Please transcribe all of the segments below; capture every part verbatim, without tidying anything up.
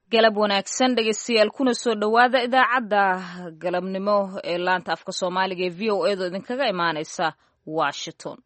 galab wanaagsan dhegeystayaal kuna soo dhowaada idaacadda galabnimo ee laanta afka soomaaliga ee v o a do idinkaga imaaneysa Washington.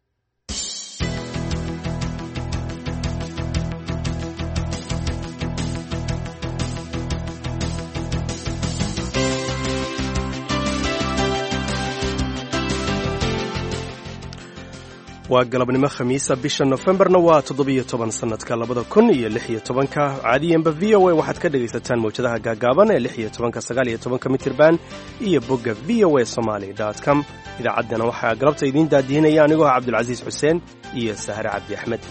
waa galabnimo khamiisa bisha Novembarna waa toddobiyo toban sanadka labada kun iyo lix iyo tobanka caadiyanba V O A waxaad ka dhagaysataan mawjadaha gaagaaban ee lix iyo tobanka sagaal iyo tobanka mitirban iyo bogga v o a somali dot com idaacaddana waxaa galabta idiin daadihinaya anigoo ah Cabdulcasiis Xuseen iyo Sahre Cabdi Axmed.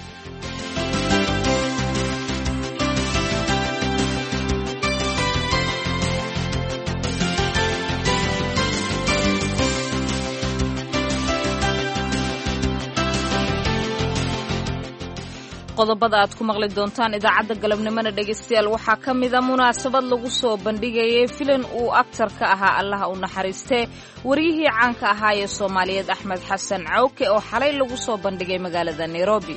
qodobada aad ku maqli doontaan idaacadda galabnimona dhegeystayaal waxaa ka mida munaasabad lagu soo bandhigayay filim uu aktar ka ahaa allaha u naxariistee waryihii caanka ahaa ee Soomaaliyeed Axmed Xasan Cawke oo xalay lagu soo bandhigay magaalada Nairobi.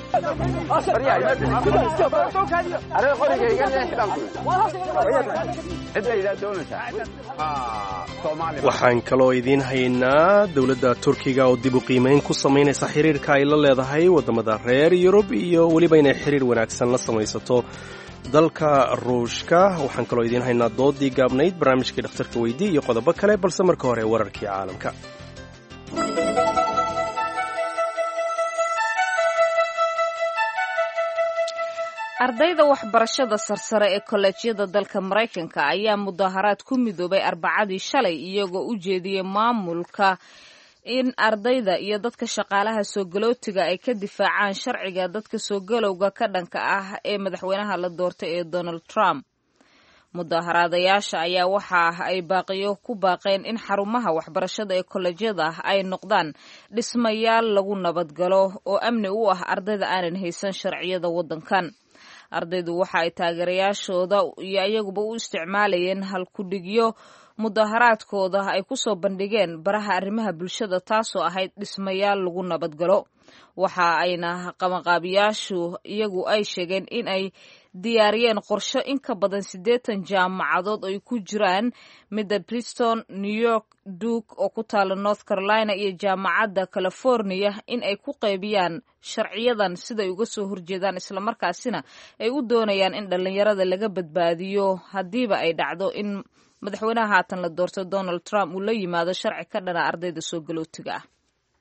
waxaan kaloo idiin haynaa dowladda Turkiga oo dib u qiimeyn ku samaynaysa xiriirka ay la leedahay wadamada reer Yurub iyo waliba inay xiriir wanaagsan la samaysato dalka Ruushka. waxaan kaloo idiin haynaa doodii gaabnayd barnaamijkii dhakhtarka weydii iyo qodobo kale balse marka hore wararkii caalamka. ardayda waxbarashada sarsare ee kollejyada dalka Mareykanka ayaa mudaharaad ku midoobay Arbacadii shalay iyagoo u jeediyay maamulka in ardayda iyo dadka shaqaalaha soo galootiga ay ka difaacaan sharciga dadka soo galowga ka dhanka ah ee madaxweynaha la doortay ee Donald Trump. mudaharaadayaasha ayaa waxa ay baaqiyo ku baaqeen in xarumaha waxbarashada ee kollejyada ay noqdaan dhismayaal lagu nabadgalo oo amni u ah ardayda aanan haysan sharciyada waddankan. ardaydu waxa ay taageerayaashooda iyo iyaguba u isticmaalayeen halkudhigyo mudaharaadkooda ay ku soo bandhigeen baraha arrimaha bulshada taasoo ahayd dhismayaal lagu nabadgalo. waxa ayna qabanqaabiyaashu iyagu ay sheegeen in ay diyaariyeen qorshe in ka badan siddeetan jaamacadood ay ku jiraan midda Princeton, New York, Duke oo ku taala North Carolina iyo jaamacadda California in ay ku qaybiyaan sharciyadan siday uga soo horjeedaan islamarkaasina ay u doonayaan in dhalinyarada laga badbaadiyo haddiiba ay dhacdo in madaxweynaha haatan la doorto Donald Trump uu la yimaado sharci ka dhana ardayda soo galootiga ah.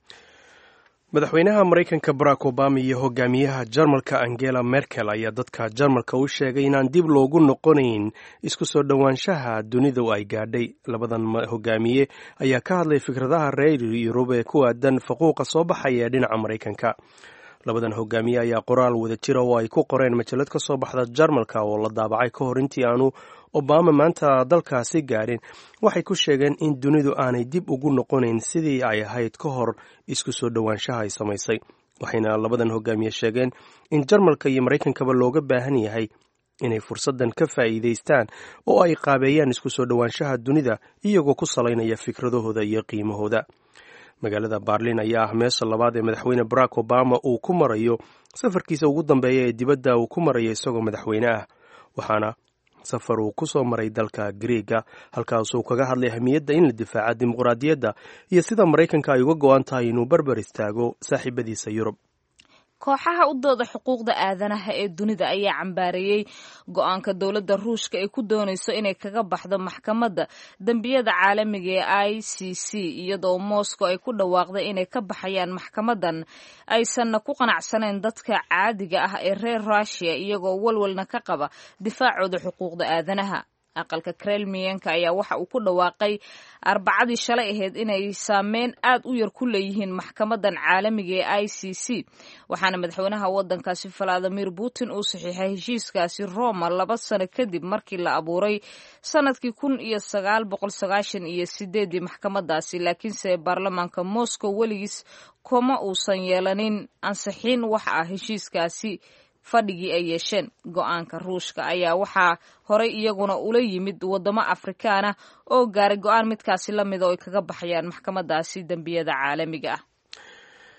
madaxweynaha Mareykanka Barack Obama iyo hogaamiyaha Jarmalka Angela Merkel ayaa dadka Jarmalka u sheegay inaan dib loogu noqonayn isku soo dhowaanshaha dunida ay gaadhay. labadan hogaamiye ayaa ka hadlay fikradaha reer Yurub ee ku aadan faquuqa soo baxaya ee dhinaca Mareykanka. labadan hogaamiye ayaa qoraal wada jira oo ay ku qoreen majalad ka soo baxda Jarmalka oo la daabacay ka hor intii aanu Obama maanta dalkaasi gaarin. waxay ku sheegeen in dunidu aanay dib ugu noqonayn sidii ay ahayd ka hor isku soo dhowaanshaha ay samaysay. waxayna labadan hogaamiye sheegeen in Jarmalka iyo Mareykankaba looga baahan yahay inay fursaddan ka faa'iidaystaan oo ay qaabeeyaan isku soo dhowaanshaha dunida iyagoo ku salaynaya fikradahooda iyo qiimahooda. magaalada Berlin ayaa ah meesha labaad ee madaxweyne Barack Obama uu ku marayo safarkiisa ugu dambeeya ee dibadda uu ku marayo isagoo madaxweyne ah. waxaana safar uu ku soo maray dalka Greega halkaasuu kaga hadlay ahmiyadda in la difaaco dimuqraadiyadda iyo sida Mareykanka ay uga go'an tahay inuu barbar istaago saaxiibadiisa Yurub. kooxaha u dooda xuquuqda aadanaha ee dunida ayaa cambaareeyay go'aanka dowladda Ruushka ay ku doonayso inay kaga baxdo maxkamadda dambiyada caalamiga ee I C C iyadoo Moscow ay ku dhawaaqday inay ka baxayaan maxkamadan aysan ku qanacsanayn dadka caadiga ah ee reer Russia iyagoo walwalna ka qaba difaacooda xuquuqda aadanaha. aqalka Kremlin-ka ayaa waxa uu ku dhawaaqay Arbacadii shalay ahayd inay saameyn aad u yar ku leeyihiin maxkamadan caalamiga ee I C C. waxaana madaxweynaha waddankaasi Vladimir Putin uu saxiixay heshiiskaasi Roma laba sano kadib markii la abuuray sanadkii kun iyo sagaal boqol sagaashan iyo sideedii maxkamadaasi. laakiinse baarlamaanka Moscow weligiis kuma uusan yeelanin ansixin wax ah heshiiskaasi fadhigii ay yeesheen. go'aanka Ruushka ayaa waxaa horey iyaguna ula yimid wadamo Afrikaana oo gaaray go'aan midkaasi la mid oo ay kaga baxayaan maxkamadaasi dambiyada caalamiga ah.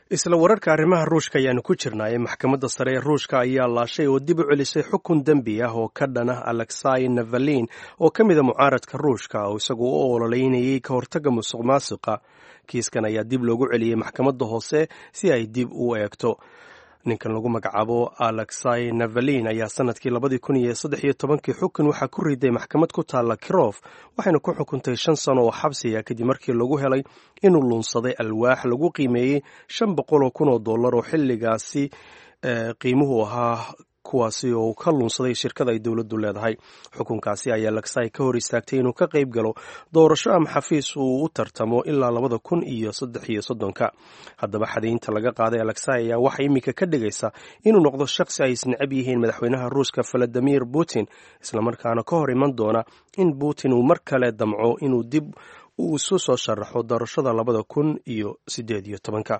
isla wararka arrimaha ruushka ayaanu ku jirnaaye maxkamadda sare ee ruushka ayaa laashay oo dib u celisay xukun dembi ah oo ka dhan ah alexei navalin oo ka mida mucaaradka ruushka oo isagu u ololeynayay ka hortagga musuq maasuqa. kiiskan ayaa dib loogu celiyey maxkamadda hoose si ay dib u eegto. ninkan lagu magacaabo alexei navalin ayaa sanadkii labadii kun iyo saddex iyo tobankii xukun waxaa ku riday maxkamad ku taalla kirof waxayna ku xukuntay shan sano oo xabsiya kadib markii lagu helay inuu lunsaday alwaax lagu qiimeeyey shan boqol oo kun oo dollar oo xilligaasi qiimuhu ahaa kuwaasi oo ka lunsaday shirkada ay dowladdu leedahay. xukunkaasi ayaa alexei ka hor istaagtay inuu ka qayb galo doorasho ama xafiis uu u tartamo ilaa labada kun iyo saddex iyo soddonka. haddaba xadaynta laga qaaday alexei ayaa waxay iminka ka dhigaysa inuu noqdo shaqsi ay isnecab yihiin madaxweynaha ruushka valadimir putin, islamarkaana ka hor iman doona in putin uu mar kale damco inuu dib uu isu soo sharaxo doorashada labada kun iyo siddeed iyo tobanka.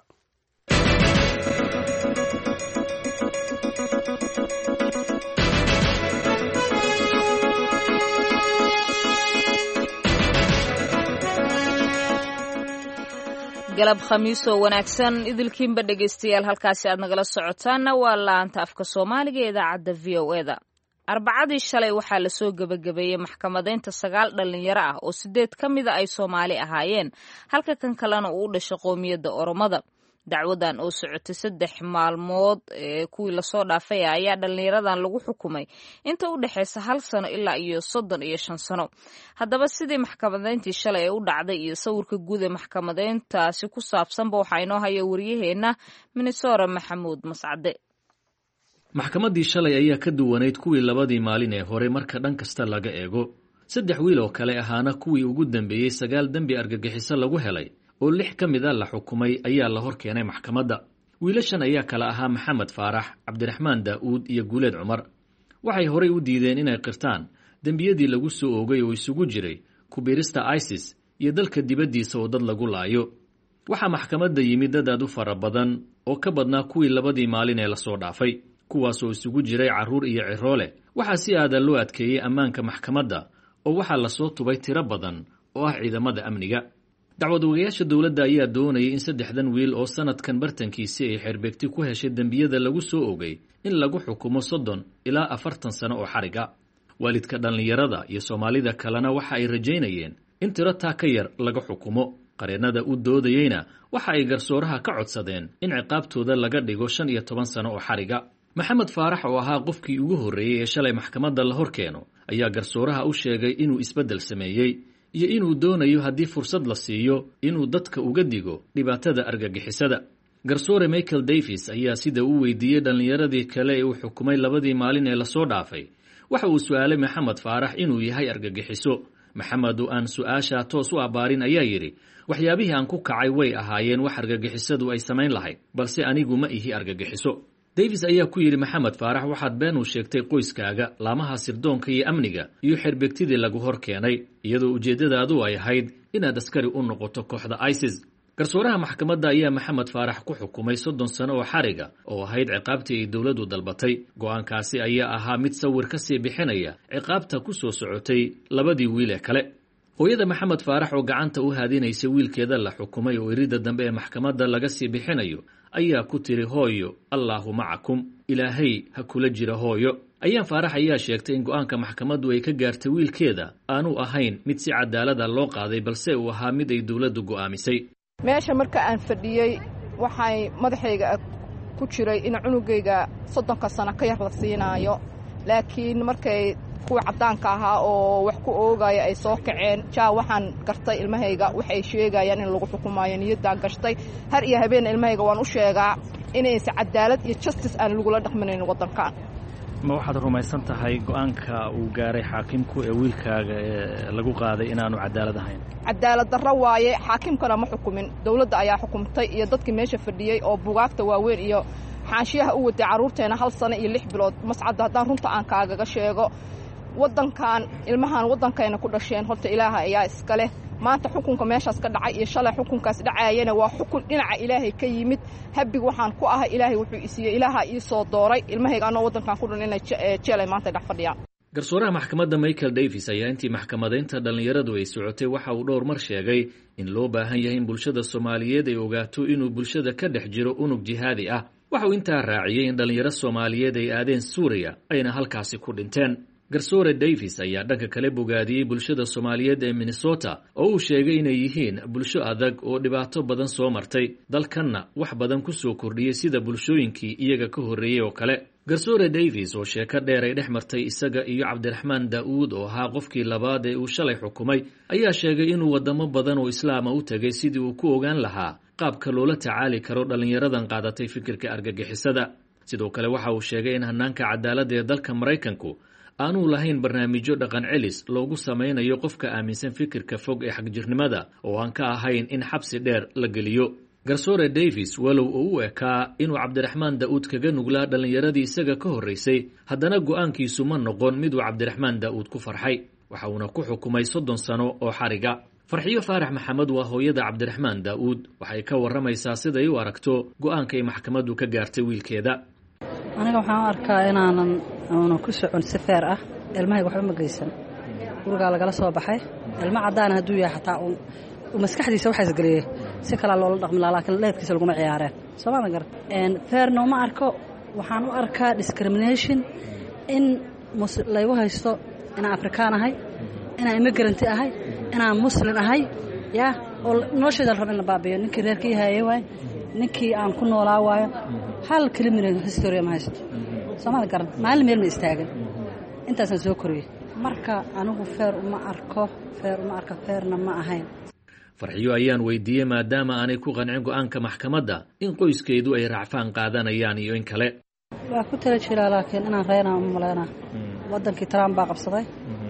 galab khamiisoo wanaagsan idilkiinba dhegaystayaal, halkaasi aad nagala socotaanna waa laanta afka soomaaliga ee idaacadda v o e da. arbacadii shalay waxaa lasoo gebagabeeyey maxkamadeynta sagaal dhallinyaro ah oo sideed ka mida ay soomaali ahaayeen, halka kan kalena uu u dhashay qoomiyadda oromada. dacwadan oo socotay saddex maalmood ee kuwii lasoo dhaafay ayaa dhallinyaradan lagu xukumay inta u dhexaysa hal sano ilaa iyo soddon iyo shan sano. haddaba sidii maxkamadeyntii shalay ee u dhacday iyo sawirka guud ee maxkamadeyntaasi ku saabsanba waxaa inoo haya waryaheena Minnesota Maxamuud Mascade. maxkamaddii shalay ayaa ka duwanayd kuwii labadii maalin ee hore marka dhan kasta laga eego. saddex wiil oo kale ahaana kuwii ugu dambeeyey sagaal dembi argagixiso lagu helay oo lix ka mid a la xukumay ayaa la hor keenay maxkamadda. wiilashan ayaa kala ahaa maxamed faarax, cabdiraxmaan daa'uud iyo guuleed cumar. waxay horay u diideen inay qirtaan dembiyadii lagu soo oogay oo isugu jiray ku-biirista isis iyo dalka dibaddiisa oo dad lagu laayo. waxaa maxkamadda yimid dad aad u fara badan oo ka badnaa kuwii labadii maalin ee lasoo dhaafay, kuwaas oo isugu jiray carruur iyo ciroole. waxaa si aadan loo adkeeyey ammaanka maxkamadda oo waxaa lasoo tubay tiro badan oo ah ciidamada amniga. dacwad ogayaasha dowladda ayaa doonayay in saddexdan wiil oo sanadkan bartankiisi ay xerbeegti ku heshay dembiyada lagu soo ogay in lagu xukumo soddon ilaa afartan sano oo xariga. waalidka dhallinyarada iyo soomaalida kalena waxa ay rajaynayeen in tiro taa ka yar laga xukumo. qareennada u doodayeyna waxa ay garsooraha ka codsadeen in ciqaabtooda laga dhigo shan iyo toban sano oo xariga. maxamed faarax oo ahaa qofkii ugu horreeyey ee shalay maxkamadda la hor keeno ayaa garsooraha u sheegay inuu isbeddel sameeyey iyo inuu doonayo haddii fursad la siiyo inuu dadka uga digo dhibaatada argagixisada. garsoore michael davis ayaa sida uu weydiiyey dhallinyaradii kale ee uu xukumay labadii maalin ee lasoo dhaafay. waxa uu su'aalay maxamed faarax inuu yahay argagixiso. maxamed oo aan su'aasha toos u abbaarin ayaa yidhi, waxyaabihii aan ku kacay way ahaayeen wax argagixisadu ay samayn lahayd, balse anigu ma ihi argagixiso. davis ayaa ku yidhi maxamed faarax, waxaad been u sheegtay qoyskaaga, laamaha sirdoonka iyo amniga iyo xerbegtidii lagu hor keenay, iyadoo ujeeddadaadu ay ahayd inaad askari u noqoto kooxda isis. garsooraha maxkamadda ayaa maxamed faarax ku xukumay soddon sano oo xariga oo ahayd ciqaabtii ay dowladdu dalbatay. go'aankaasi ayaa ahaa mid sawir ka sii bixinaya ciqaabta ku soo socotay labadii wiil ee kale. hooyada maxamed faarax oo gacanta u haadinaysa wiilkeeda la xukumay oo iridda dambe ee maxkamadda laga sii bixinayo ayaa ku tiri, hooyo, allaahu macakum, ilaahay ha kula jira hooyo. ayaan faarax ayaa sheegtay in go'aanka maxkamaddu ay ka gaartay wiilkeeda aanu ahayn mid si cadaalada loo qaaday, balse uu ahaa mid ay dowladdu go'aamisay. meesha marka aan fadhiyey waxay madaxayga ku jiray in cunugayga soddonka sano ka yar la siinaayo, laakiin markay kuwa caddaanka ahaa oo wax ku oogaya ay soo kaceen, jaa waxaan gartay ilmahayga waxay sheegayaan in lagu xukumaayo. niyaddaa gashtay har iyo habeen ilmahayga waan u sheegaa inaysa cadaalad iyo justice aan lagula dhaqminayn waddankan. ma waxaad rumaysan tahay go'aanka uu gaaray xaakimku ee wiilkaaga ee lagu qaaday inaanu cadaalad ahayn? cadaalad darro waaye, xaakimkana ma xukumin, dowladda ayaa xukumtay iyo dadkii meesha fadhiyey oo bugaagta waaweyn iyo xaashiyaha u waday carruurteena hal sano iyo lix bilood. mascadda haddaan runta aan kaagaga sheego, waddankan ilmahan waddankayna ku dhasheen, horta ilaaha ayaa iska leh. maanta xukunka meeshaas ka dhacay iyo shalay xukunkaas dhacaayana waa xukun dhinaca ilaahay ka yimid. habig waxaan ku ahay ilaahay wuxuu isiiyey, ilaaha ii soo dooray ilmahayga anoo waddankan ku dhan inay jeelay maanta dhex fadhiyaan. garsooraha maxkamadda Michael Davis ayaa intii maxkamadaynta dhalinyaradu ay socotay waxa uu dhowr mar sheegay in loo baahan yahay in bulshada Soomaaliyeed ay ogaato inuu bulshada ka dhex jiro unug jihaadi ah. waxa uu intaa raaciyay in dhalinyaro Soomaaliyeed ay aadeen Suuriya ayna halkaasi ku dhinteen. garsoore Davis ayaa dhanka kale bogaadiyay bulshada Soomaaliyeed ee Minnesota oo uu sheegay inay yihiin bulsho adag oo dhibaato badan soo martay dalkanna wax badan ku soo kordhiyay sida bulshooyinkii iyaga ka horeeyay oo kale. garsoore Davis oo sheeko dheer ay dhex martay isaga iyo Cabdiraxmaan Daawud oo ahaa qofkii labaad ee uu shalay xukumay ayaa sheegay inuu wadamo badan oo islaama u tagay sidii uu ku ogaan lahaa qaabka loola tacaali karo dhalinyaradan qaadatay fikirka argagixisada. sidoo kale waxa uu sheegay in hanaanka cadaaladda ee dalka Mareykanku aanu lahayn barnaamijyo dhaqan celis loogu samaynayo qofka aaminsan fikirka fog ee xagjirnimada oo aan ka ahayn in xabsi dheer la geliyo. garsoore Davis walow uu u ekaa inuu Cabdiraxmaan Daawud kaga nuglaa dhalinyaradii isaga ka horeysay, haddana go'aankiisu ma noqon mid uu Cabdiraxmaan Daawud ku farxay. waxa uuna ku xukumay soddon sano oo xariga. farxiyo faarax maxamed waa hooyada Cabdiraxmaan Daawud, waxay ka waramaysaa siday u aragto go'aanka ay maxkamaddu ka gaartay wiilkeeda. aniga waxaan arkaa inaanan aanu ku socon si feer ah, ilmahay waxba ma geysan. guriga lagala soo baxay ilma cadaan haduu yahay xataa uu maskaxdiisa waxa isgaliyay si kala loola dhaqmi lahaa, laakiin leedkiisa lagu ma ciyaareen. Soomaaliga gar een feerno ma arko, waxaan u arkaa discrimination in muslaygu haysto inaan Afrikaan ahay, inaan immigrant ahay, inaan muslim ahay, ya oo noloshayda rabin la baabiyo. ninkii reerkii hayay waay, ninkii aan ku noolaa waayo, hal kaliya history ma haysto. Soomaaliga gar maalin meel ma istaagan, intaas soo koriyay. marka anigu feer uma arko, feer uma arka, feerna ma ahayn. farxiyo ayaan weydiiyay maadaama aanay ku qancin go'aanka maxkamadda in qoyskeedu ay raacfaan qaadanayaan iyo in kale. waa ku tala jiraa, laakiin inaan reynaa uma maleynaa. wadankii Trump baa qabsaday,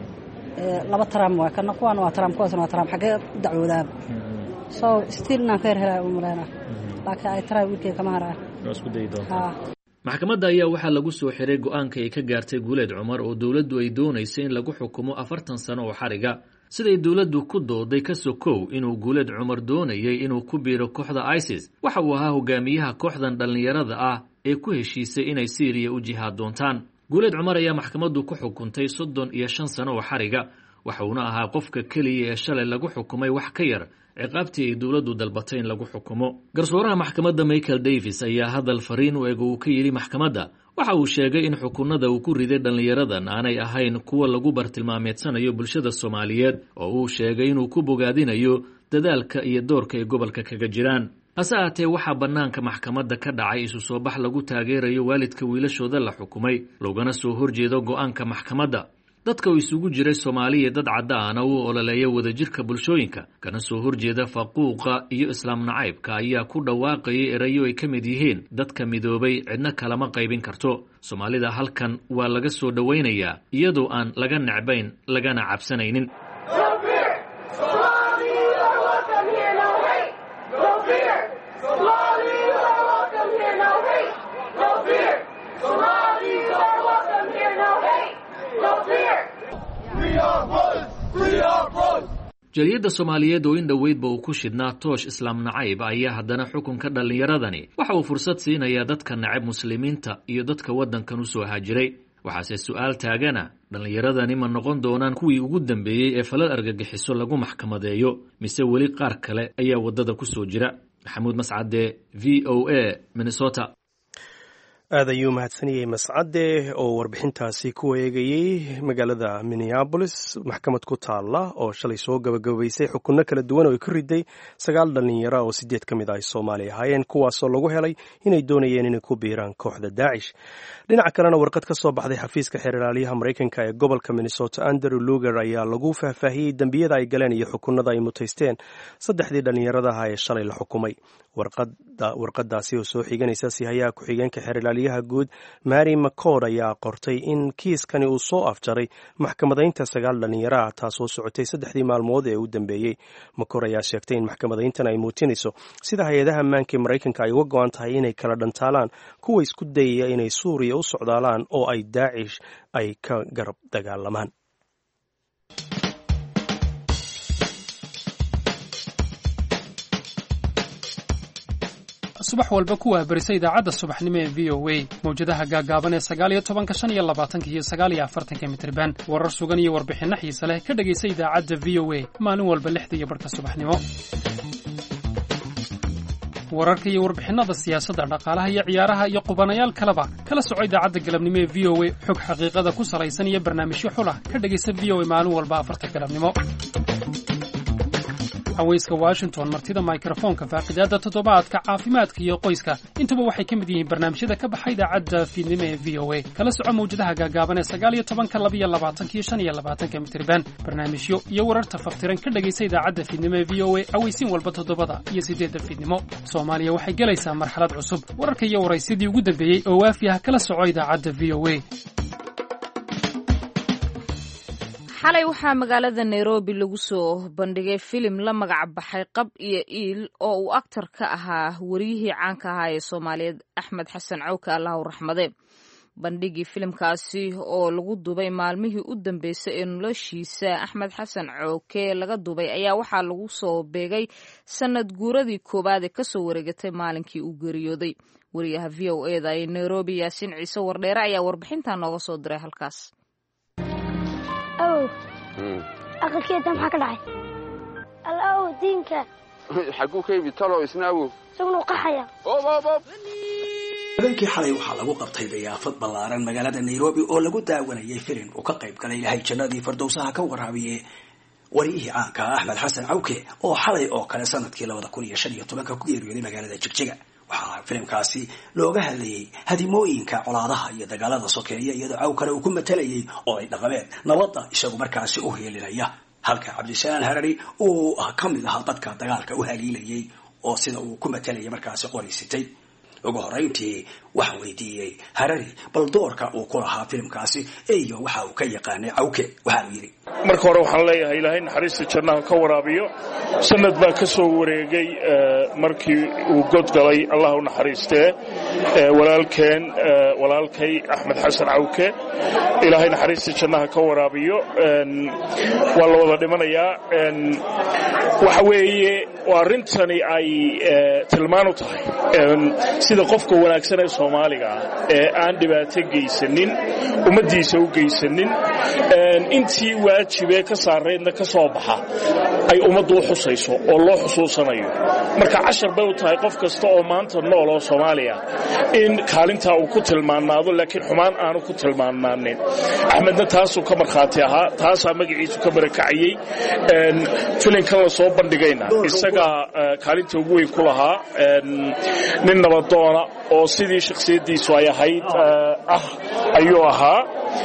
laba Trump waa kana kuwan waa Trump kuwaasna waa Trump xagee dacwadaab. so still inaan feer helaa uma maleynaa, laakiin ay Trump wiilkay kama haraa. isku day doontaa. maxkamadda ayaa waxaa lagu soo xiray go'aanka ay ka gaartay Guuleed Cumar oo dawladdu ay doonaysay in lagu xukumo afartan sano oo xariga. siday dawladdu ku dooday ka sokow inuu Guuleed Cumar doonayay inuu ku biiro kooxda ISIS, waxa uu ahaa hogaamiyaha kooxdan dhalinyarada ah ee ku heshiisay inay Syria u jihaad doontaan. Guuleed Cumar ayaa maxkamaddu ku xukuntay soddon iyo shan sano oo xariga, waxa uuna ahaa qofka kaliya ee shalay lagu xukumay wax ka yar ciqaabtii ay dawladdu dalbatay in lagu xukumo. garsooraha maxkamadda Michael Davis ayaa hadal fariin u eg uu ka yiri maxkamadda. waxa uu sheegay in xukunada uu ku riday dhalinyaradan aanay ahayn kuwa lagu bartilmaameedsanayo bulshada Soomaaliyeed, oo uu sheegay inuu ku bogaadinayo dadaalka iyo doorka ay gobolka kaga jiraan. hase ahaatee waxaa bannaanka maxkamadda ka dhacay isu soo bax lagu taageerayo waalidka wiilashooda la xukumay, loogana soo horjeedo go'aanka maxkamadda. dadka oo isugu jiray Soomaaliya dad caddaana u ololeeya wadajirka bulshooyinka kana soo horjeeda faquuqa iyo islaam nacaybka ayaa ku dhawaaqayay erayo ay ka mid yihiin dadka midoobay cidna kalama qaybin karto. Soomaalida halkan waa laga soo dhawaynayaa iyadoo aan laga necbayn lagana cabsanaynin. Jariyada Soomaaliyeed oo in dhaweydba uu ku shidnaa toosh islaam nacayb ayaa haddana xukunka dhalinyaradani waxa uu fursad siinayaa dadka nacab muslimiinta iyo dadka waddankan u soo haajiray. waxaase su'aal taagana, dhalinyaradani ma noqon doonaan kuwii ugu dambeeyay ee falal argagixiso lagu maxkamadeeyo mise weli qaar kale ayaa waddada ku soo jira? Maxamuud Mascade, V O A, Minnesota. aad ayuu mahadsaniyey Mascade oo warbixintaasi ku eegayay magaalada Minneapolis, maxkamad ku taala oo shalay soo gabagabaysay xukunno kala duwan oo ay ku riday sagaal dhalinyaro oo sideed ka mid ah Soomaali ahaayeen, kuwaasoo lagu helay inay doonayeen inay ku biiraan kooxda Daacish. dhinaca kalena warqad ka soo baxday xafiiska xeerlaaliyaha Mareykanka ee gobolka Minnesota Andrew Luger ayaa lagu faahfaahiyey dambiyada ay galeen iyo xukunnada ay mutaysteen saddexdii dhalinyarada ah ee shalay la xukumay. warqada warqadaasi oo soo xiganaysa sihayaha ku-xigeenka xeerlaaliyaha guud Mary McCord ayaa qortay in kiiskani uu soo afjaray maxkamadaynta sagaal dhalinyaro ah taasoo socotay saddexdii maalmood ee u dambeeyey. McCord ayaa sheegtay in maxkamadayntan ay muujinayso sida hay-adaha ammaanka ee Mareykanka ay uga go-an tahay inay kala dhantaalaan kuwa isku dayaya inay Suuriya u socdaalaan oo ay Daacish ay ka garab dagaalamaan. subax walba ku waabarisa idaacadda subaxnimo ee v o a mawjadaha gaagaaban ee sagaal iyo tobanka shan iyo labaatanka iyo sagaal iyo afartanka mitirban warar sugan iyo warbixinno xiise leh ka dhegaysa idaacadda v o a maalin walba lixda iyo barhka subaxnimo wararka iyo warbixinada siyaasadda dhaqaalaha iyo ciyaaraha iyo qubanayaal kaleba kala soco idaacadda galabnimo ee v o a xog xaqiiqada ku salaysan iyo barnaamijyo xulah ka dhegaysa v o a maalin walba afarta galabnimo haweyska Washington martida microphone-ka faaqidaada toddobaadka caafimaadka iyo qoyska intuba waxay ka mid yihiin barnaamijyada ka baxay idaacadda fiidnimo ee v o a kala soco mawjadaha gaagaaban ee sagaal iyo tobanka laba iyo labaatanka iyo shan iyo labaatanka mitirban barnaamijyo iyo wararta faftiran ka dhagaysa idaacadda fiidnimo ee v o a aweysiin walba toddobada iyo sideedda fiidnimo Soomaaliya waxay galaysaa marxalad cusub wararka iyo waraysidii ugu dambeeyay oo waafiya kala soco idaacadda v o a xalay waxaa magaalada Nairobi lagu soo bandhigay filim la magac baxay Qab iyo Iil oo uu aktar ka ahaa wariyihii caanka ahaa ee Soomaaliyeed Axmed Xasan Cawke Allahu raxmade bandhigii filimkaasi oo lagu dubay maalmihii u dambeysay ee noloshiisa Axmed Xasan Cawke laga dubay ayaa waxaa lagu soo beegay sanad guuradii koobaad ee ka soo wareegatay maalinkii uu geeriyooday wariyaha v o a da ee Nairobi Yaasiin Ciise Wardheere ayaa warbixinta nooga soo diray halkaas أو أخي كده محك العين الأو دينك حقوق كيف ترى إسناو سمنو قحية أوب أوب أوب habeenkii xalay waxaa lagu qabtay dayaafad ballaaran magaalada Nairobi oo lagu daawanayay filim uu ka qayb galay ilahay jannadii firdawsaha ka waraabiye wariyihii caanka Axmed Xasan Cawke oo xalay oo kale sanadkii laba kun iyo shan iyo toban ku geeriyooday magaalada Jigjiga waxaa filimkaasi looga hadlayay hadimooyinka colaadaha iyo dagaalada sokeeye iyadoo Cawkana uu ku matalayay oo ay dhaqameed nabadda isagu markaasi u heelinaya halka Cabdisalaam Harari uu ka mid ahaa dadka dagaalka u haliilayay oo sida uu ku matalayay markaasi qorisitay ugu horeyntii waxa weydiiyay Harari bal doorka uu ku lahaa filimkaasi iyo waxa uu ka yaqaanay Cawke waxa uu yiri marka hore waxaan leeyahay ilaahay naxariista jannaha ka waraabiyo sanad baa ka soo wareegay markii uu god galay Allah u naxariistee walaalkeen walaalkay Axmed Xasan Cawke ilaahay naxariista jannaha ka waraabiyo waa la wada dhimanayaa waxa weeye waa arintani ay tilmaan u tahay sida qofka wanaagsan ee Soomaaliga ee aan dhibaato geysanin ummadiisa u geysanin intii waajibe ka saareedna ka soo baxa ay ummadu u xusayso oo loo xusuusanayo marka cashar bay u tahay qof kasta oo maanta nool oo Soomaaliya in kaalinta uu ku tilmaanaado laakiin xumaan aanu ku tilmaanaanin Axmedna taas uu ka marxaati ahaa taas magaciisu ka barakacayay filimka la soo bandhigayna isaga kaalinta ugu weyn ku lahaa nin nabadoona oo sidii shakhsiyadiisu ay ahayd ah ayuu ahaa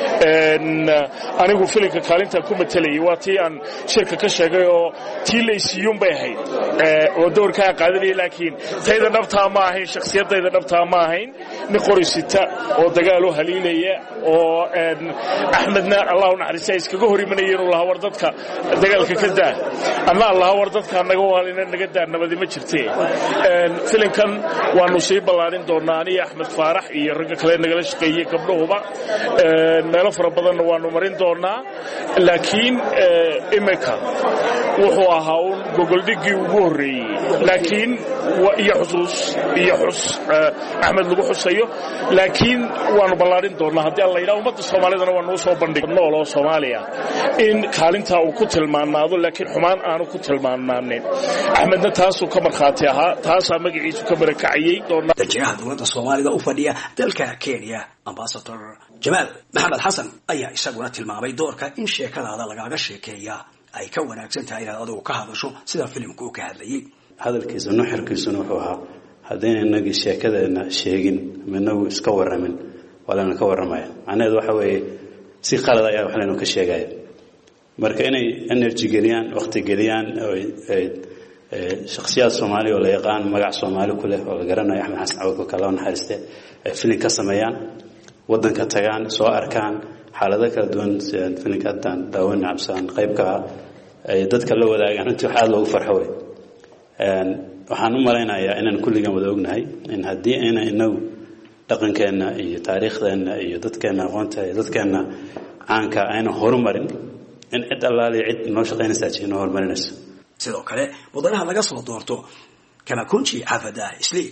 anigu filimka kaalinta ku matalayay waa tii aan shirka ka sheegay oo tii leysiyuun bay ahayd oo doorka qaadanay laakiin tayda dhabta ma ahayn shakhsiyadayda dhabta ma ahayn ni qorisita oo dagaal u haliilaya oo Axmedna Allah u naxariistay iskaga hor imanayeen oo laha war dadka dagaalka ka daa ama Allah war dadka naga waalina naga daa nabadi ma jirtee filimkan waanu sii balaarin doonaa aniga Axmed Faarax iyo ragga kale nagala shaqeeyay gabdhuhuba meelo fara badan waanu marin doonaa laakiin imika wuxuu ahaa uu gogoldhigii ugu horeeyay laakiin iyo xusuus iyo xus Axmed lagu xusayo laakiin waanu balaarin doonaa hadii Allah ilaa ummadda Soomaalida waanu soo bandhig nool oo Soomaaliya in kaalinta uu ku tilmaanaado laakiin xumaan aanu ku tilmaanaanin Axmedna taas uu ka marxaati ahaa taas magaciisu ka barakacayay doonaa tajiraha dowladda Soomaalida u fadhiya dalka Kenya ambassador Jamal Maxamed Xasan ayaa isaguna tilmaamay doorka in sheekadaada lagaaga sheekeeyaa ay ka wanaagsan tahay inaad adigu ka hadasho sida filimku uu ka hadlayay hadalkiisa nuxurkiisuna wuxuu ahaa haddayna inagii sheekadeena sheegin midnagu iska waramin walana ka waramaya macnaheedu waxa weeye si qalad ayaa wax laynu ka sheegaya marka inay energy geliyaan waqti geliyaan shakhsiyaad Soomaali oo la yaqaan magac Soomaali ku leh oo la garanayo Axmed Xasan Cawke kala naxariiste filim ka sameeyaan wadanka tagaan soo arkaan xaalado kala duwan sida filimka dan daawan cabsan qaybka ay dadka la wadaagaan intii waxa loogu farxo way een waxaan u maleynayaa inaan kulligan wada ognahay in hadii ayna inagu dhaqankeena iyo taariikhdeena iyo dadkeena aqoonta iyo dadkeena caanka ayna horumarin in cid allaali cid noo shaqeynaysa inoo horumarinayso sidoo kale wadanaha laga soo doorto kama kunji afada isli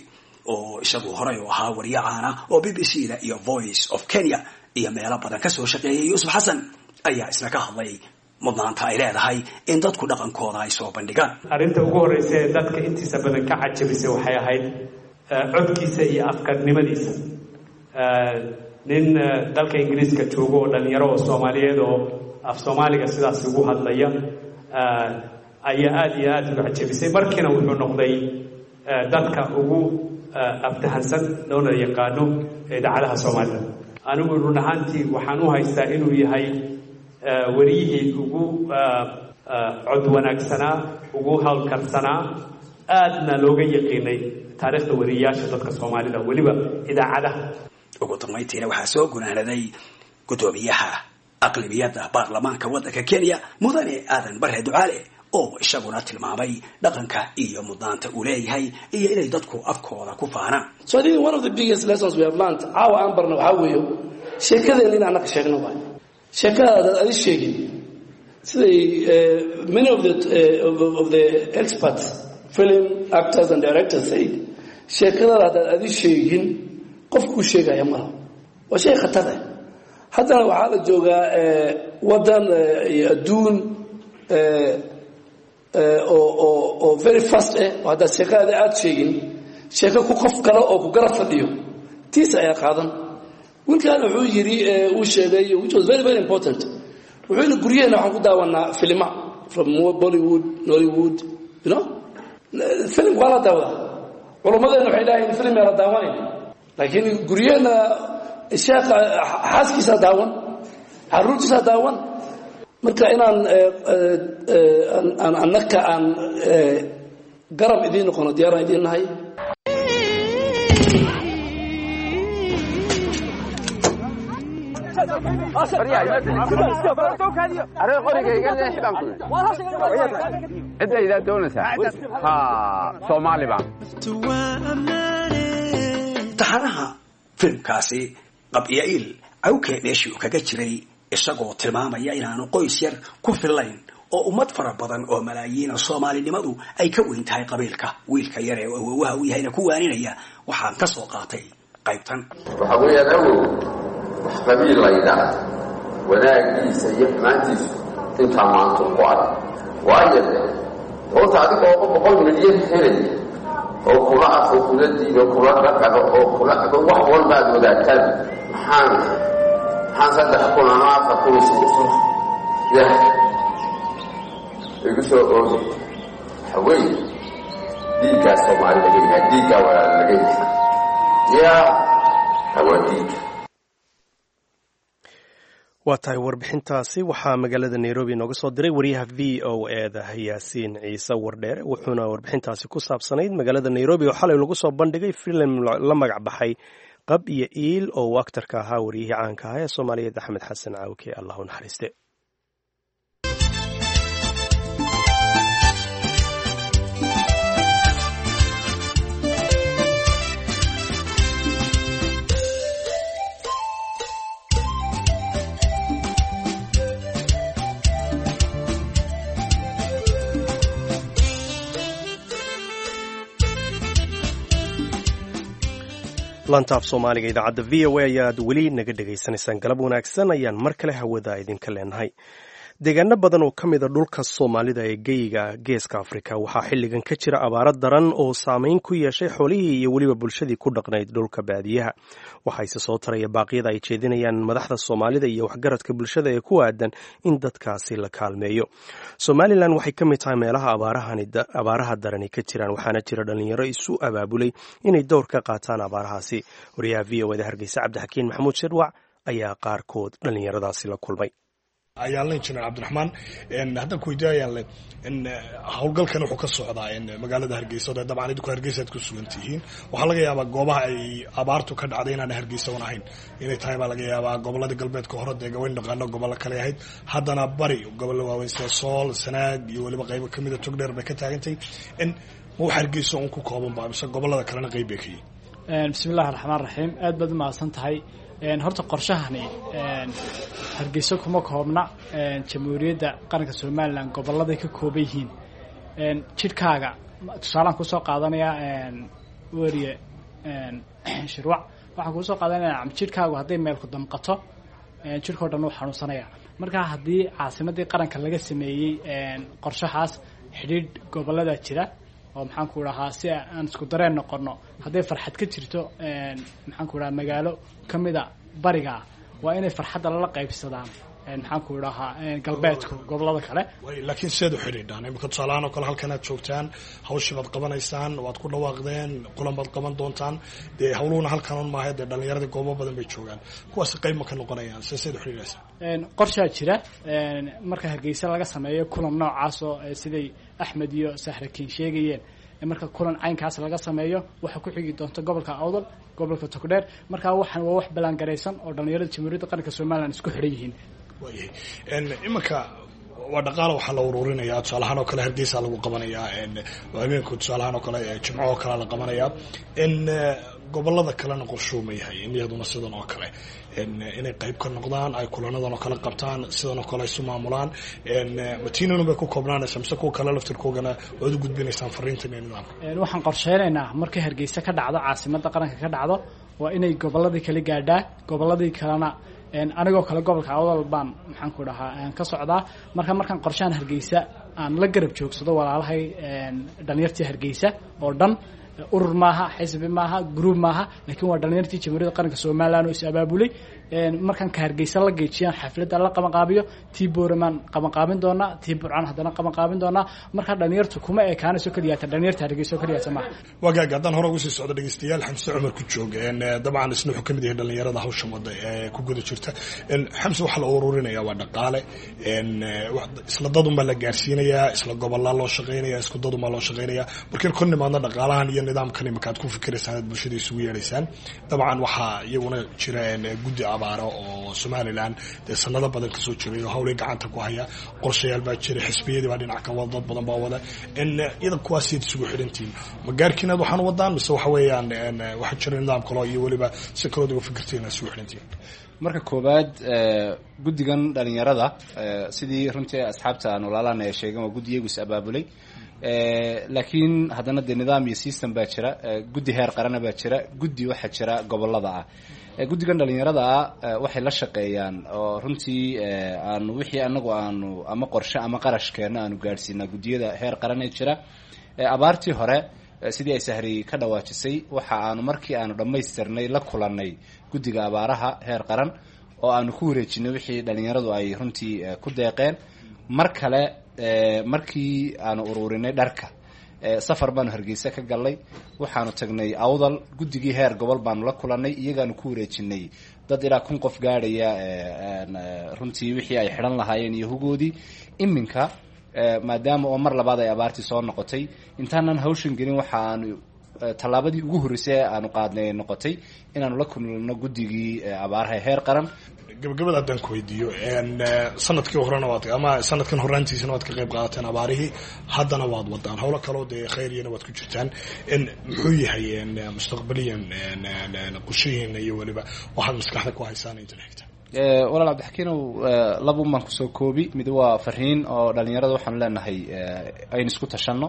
oo isagu horey u ahaa wariye caana oo b b c da iyo voice of Kenya iyo meelo badan ka soo shaqeeyay Yuusuf Xasan ayaa isna ka hadlay mudnaanta ay leedahay in dadku dhaqankooda ay soo bandhigaan. arrinta ugu horeysa ee dadka intiisa badan ka cajabisay waxay ahayd codkiisa iyo afkarnimadiisa. nin dalka Ingiriiska joogo oo dhalinyaro oo Soomaaliyeed oo af Soomaaliga sidaas ugu hadlaya ayaa aad iyo aad uga cajabisay. markiina wuxuu noqday dadka ugu aftahansan loona yaqaano idaacadaha Soomaalida. anigu run ahaantii waxaan u haystaa inuu yahay wariyihii ugu cod wanaagsanaa, ugu hawlkarsanaa, aadna looga yaqiinay taariikhda wariyaasha dadka Soomaalida, weliba idaacadaha. ugu dambeyntiina waxaa soo gunaanaday gudoomiyaha aqlabiyadda baarlamaanka waddanka Kenya mudane Aadan Barre Ducaale oo isaguna tilmaamay dhaqanka iyo mudnaanta uu leeyahay iyo inay dadku afkooda ku faanaan. So I think one of the biggest lessons we have learned caawa aan barno waxaa weeyo sheekadeen inaan ka sheegno waay. sheekada ay sheegin siday many of the uh, of, of the experts, film actors and directors say sheekada ay sheegin qofku sheegaya ma waa shay khatar ah. haddana waxaa la joogaa wadan adduun oo oo oo very fast eh wada sheekada aad sheegin sheeko ku qof kale oo ku garab fadhiyo tiis ayaa qaadan. wiilkaan wuxuu yiri uu sheegay which was very very important. wuxuu yiri guriyana waxaan ku daawanaa filma from Bollywood, Nollywood, you know film wala daawada culumadeena waxay leeyihiin film yara daawanay laakiin guriyana sheekha xaaskiisa daawan caruurtiisa daawan. marka inaan aan annaka aan garab idin noqono diyaar idin nahay. أنا قرية قال لي حبان كل أنت إذا دونسها ها صومالي بان taxanaha filmkaasi qabyail awkee meeshii uu kaga jiray isagoo tilmaamaya inaanu qoys yar ku filayn oo ummad fara badan oo malaayiin Soomaalinimadu ay ka weyn tahay qabiilka. wiilka yar ee awoowaha uu yahayna ku waaninaya waxaan ka soo qaatay qaybtan. waxa weeyaan awow wax qabiil la yiraahdo wanaagiisa iyo xumaantiisa inta maanta ku arag waayo oo taadiga oo boqol milyan helay oo kula afo kula diibo kula dhaqado oo kula wax walba aad wadaagtaan maxaan maxaan saddex kun ama afar kun isugu soo ya igu soo oogi hawey diiga Soomaalida diiga diiga wala laga ya hawadiiga. waa tahay warbixintaasi waxaa magaalada Nairobi nooga soo diray wariyaha V O A da Yaasiin Ciise Wardheere. wuxuuna warbixintaasi ku saabsanayd magaalada Nairobi oo xalay lagu soo bandhigay film la magac baxay qab iyo iil oo aktarka ahaa wariyihii caanka ah ee Soomaaliyeed Axmed Xasan Caawke Allah u naxariiste. lantaaf Soomaaliga idaacadda V O A ayaad weli naga dhegaysanaysaan. galab wanaagsan ayaan mar kale hawada idinka leenahay. deegaano badan oo ka mida dhulka Soomaalida ee geyiga geeska Afrika waxaa xilligan ka jira abaaro daran oo saameyn ku yeeshay xoolihii iyo weliba bulshadii ku dhaqnayd dhulka baadiyaha. waxayse soo taraya baaqyada ay jeedinayaan madaxda Soomaalida iyo waxgaradka bulshada ee ku aadan in dadkaasi la kaalmeeyo. Somaliland waxay ka mid tahay meelaha abaaraha darani ka jiraan, waxaana jira dhalinyaro isu abaabulay inay door ka qaataan abaarahaasi. wariyaha V O A da Hargeysa Cabdixakiin Maxamuud Shirwac ayaa qaarkood dhalinyaradaasi la kulmay. ayaan la injineer Cabdiraxmaan in hadda ku weydiiyaan in hawlgalkan wuxuu ka socdaa in magaalada Hargeysa oo dabcan idinku Hargeysa ku sugan tihiin. waxa laga yaabaa goobaha ay abaartu ka dhacday inaan Hargeysa wanahayn inay tahay baa laga yaabaa gobolada galbeedka hore ee gawayn dhaqaano gobolada kale ahayd. haddana bari gobolada waaweyn sida Sool, Sanaag iyo waliba qaybo kamid ah Togdheer bay ka taagantay in uu Hargeysa uu ku kooban baa mise gobolada kalena qayb bay ka yihiin. een bismillaahir rahmaanir rahiim aad baad mahadsan tahay. een horta qorshahani een Hargeysa kuma koobna een jamhuuriyadda qaranka Soomaaliland gobolada ka kooban yihiin. een jidkaaga tusaalaan ku soo qaadanaya een wariye shirwac waxaan kuu soo qaadanaya jidhkaagu hadday meelku damqato jidhkao dhan uu xanuunsanaya markaa haddii caasimadii qaranka laga sameeyey qorshahaas xidhiidh gobolada jira oo maxaan ku dhahaa si aan isku dareen noqono hadday farxad ka jirto maxaan ku dhahaa magaalo ka mida bariga waa inay farxadda lala qaybsadaan maxaan ku dhahaa galbeedku gobolada kale laakiin sideed u xidhiidhaan imika tusaalahaan oo kale halkan aad joogtaan hawshii baad qabanaysaan waad ku dhawaaqdeen kulan baad qaban doontaan dee hawluhuna halkan un maaha dee dhallinyaradii goobo badan bay joogaan kuwaasi qayb ma ka noqonayaan se sideed u xidhiidhaysaan qorshaa jira marka hargeysa laga sameeyo kulan noocaas oo siday axmed iyo sahrakiin sheegayeen marka kulan caynkaas laga sameeyo waxa ku xigi doonta gobolka awdal gobolka togdheer markaa waxaan waa wax ballaangaraysan oo dhallinyarada jamhuuriyadda qaranka somalilan isku xidhan yihiin imanka waa dhaqaala waxaa la ururinaya tusaalahaan oo kale hargeysa lagu qabanayaa habeenku tusaalahaan oo kale jimco oo kale la qabanayaa in gobolada kalena qorshuu ma yahay in iyaduna sidan oo kale inay qayb ka noqdaan ay kulanadan oo kale qabtaan sidan oo kale isu maamulaan matiinanu bay ku koobnaanaysaa mise kuwa kale laftirkoogana waad u gudbinaysaan fariintan iyo nidaamka waxaan qorsheynaynaa markay hargeysa ka dhacdo caasimadda qaranka ka dhacdo waa inay goboladii kala gaadhaa goboladii kalena anigoo kale gobolka awdal baan maxaan ku dhahaa ka socdaa marka markaan qorshahan hargeysa aan la garab joogsado walaalahay dhalinyartii hargeysa oo dhan urur maaha xisbi maaha group maaha laakiin waa dhalinyartii jamhuuriyadda qaranka somalilan oo is abaabulay markaan ka hargeysa la geejiyaan xafladda la qabanqaabiyo tii booramaan qabanqaabin doonaa tii burcaan haddana qabanqaabin doonaa markaa dhalinyartu kuma ekaanayso keliyaata dhalinyarta hargeysa oo keliyaata maaha wagaag haddaan hore ugu sii socdo dhegeystayaal xamse cumar ku joog dabcan isna wuxuu kamid yahay dhalinyarada hawsha wadda ee ku guda jirta xamse waxaa la ururinaya waa dhaqaale isla dadunbaa la gaarsiinayaa isla gobolaa loo shaqeynaya isku dadunbaa loo shaqeynaya markiin kor nimaadna dhaqaalahan iyo nidaamkan imika aad ku fikiraysaan aad bulshada isugu yeedhaysaan dabcan waxaa iyaguna jira guddi abaaro oo somalilan dee sanado badan kasoo jiray oo hawlay gacanta ku haya qorshayaal baa jira xisbiyadii baa dhinac ka wada dad badan baa wada iyada kuwaasiad isugu xidhantihiin ma gaarkiinaad waxaan wadaan mise waxa weeyaan waxaa jira nidaam kaloo iyo weliba si kalood uga fikirtiin aad isugu xidhantihiin marka koowaad guddigan dhalinyarada sidii runtii asxaabta aan walaalaan ay sheegeen waa guddi iyagu is abaabulay laakiin haddana dee nidaam iyo system baa jira guddi heer qarana baa jira guddi waxaa jira gobolada ah guddigan dhalinyarada ah waxay la shaqeeyaan oo runtii aanu wixii anagu aanu ama qorshe ama qarashkeena aanu gaadhsiinaa guddiyada heer qaran ee jira abaartii hore sidii ay sahri ka dhawaajisay waxa aanu markii aanu dhammaystirnay la kulanay guddiga abaaraha heer qaran oo aanu ku wareejinay wixii dhalinyaradu ay runtii ku deeqeen mar kale markii aanu ururinay dharka safar baanu hargeysa ka galnay waxaanu tagnay awdal guddigii heer gobol baanu la kulanay iyagaanu ku wareejinay dad ilaa kun qof gaadhaya runtii wixii ay xidhan lahaayeen iyo hugoodii iminka maadaama oo mar labaad ay abaartii soo noqotay intaanan hawshan gelin waxa aanu tallaabadii ugu horreysay aanu qaadnay noqotay inaanu la kulno guddigii abaaraha heer qaran gabagabada haddaan ku weydiiyo sanadkii horena waad ama sanadkan horaantiisana waad ka qayb qaadateen abaarihii haddana waad wadaan howlo kaloo dee khayriyana waad ku jirtaan muxuu yahay mustaqbaliyan qushihiina iyo weliba waxaad maskaxda ku haysaan inta xigta walaal cabdixakiinow labun baan kusoo koobi mid waa fariin oo dhalinyarada waxaanu leenahay aynu isku tashanno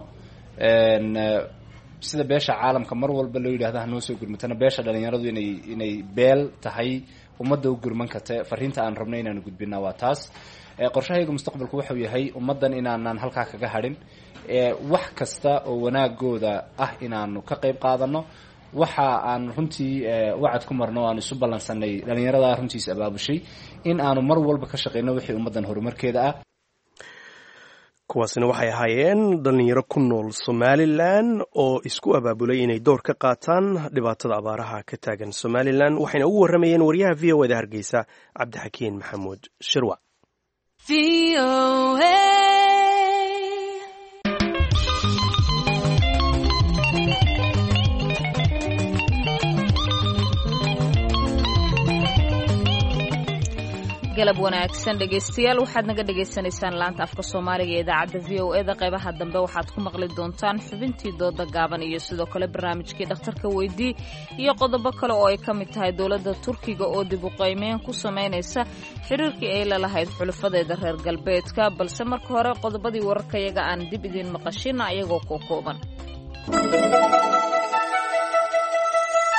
sida beesha caalamka mar walba loo yidhahda hanoo soo gurmatana beesha dhalinyaradu inay inay beel tahay ummadda u gurman karta fariinta aan rabno inaanu gudbinaa waa taas qorshahayga mustaqbalku wuxuu yahay ummaddan inaanaan halkaa kaga hadhin wax kasta oo wanaagooda ah inaanu ka qayb qaadano waxa aan runtii wacad ku marno o aan isu ballansanay dhalinyarada runtiis abaabushay in aanu mar walba ka shaqeyno wixii ummaddan horumarkeeda ah kuwaasina waxay ahaayeen dhalinyaro ku nool somalilan oo isku abaabulay inay door ka qaataan dhibaatada abaaraha ka taagan somalilan waxayna ugu warramayeen wariyaha v o eda hargeysa cabdixakiin maxamuud shirwac galab wanaagsan dhegaystayaal waxaad naga dhagaysanaysaan laanta afka soomaaliga ee idaacadda v o eda qaybaha dambe waxaad ku maqli doontaan xubintii dooda gaaban iyo sidoo kale barnaamijkii dhakhtarka weydii iyo qodobo kale oo ay ka mid tahay dowladda turkiga oo dib u qaymeyn ku samaynaysa xiriirkii ay la lahayd xulufadeeda reer galbeedka balse marka hore qodobadii wararkayaga aan dib idiin maqashina ayagoo ku kooban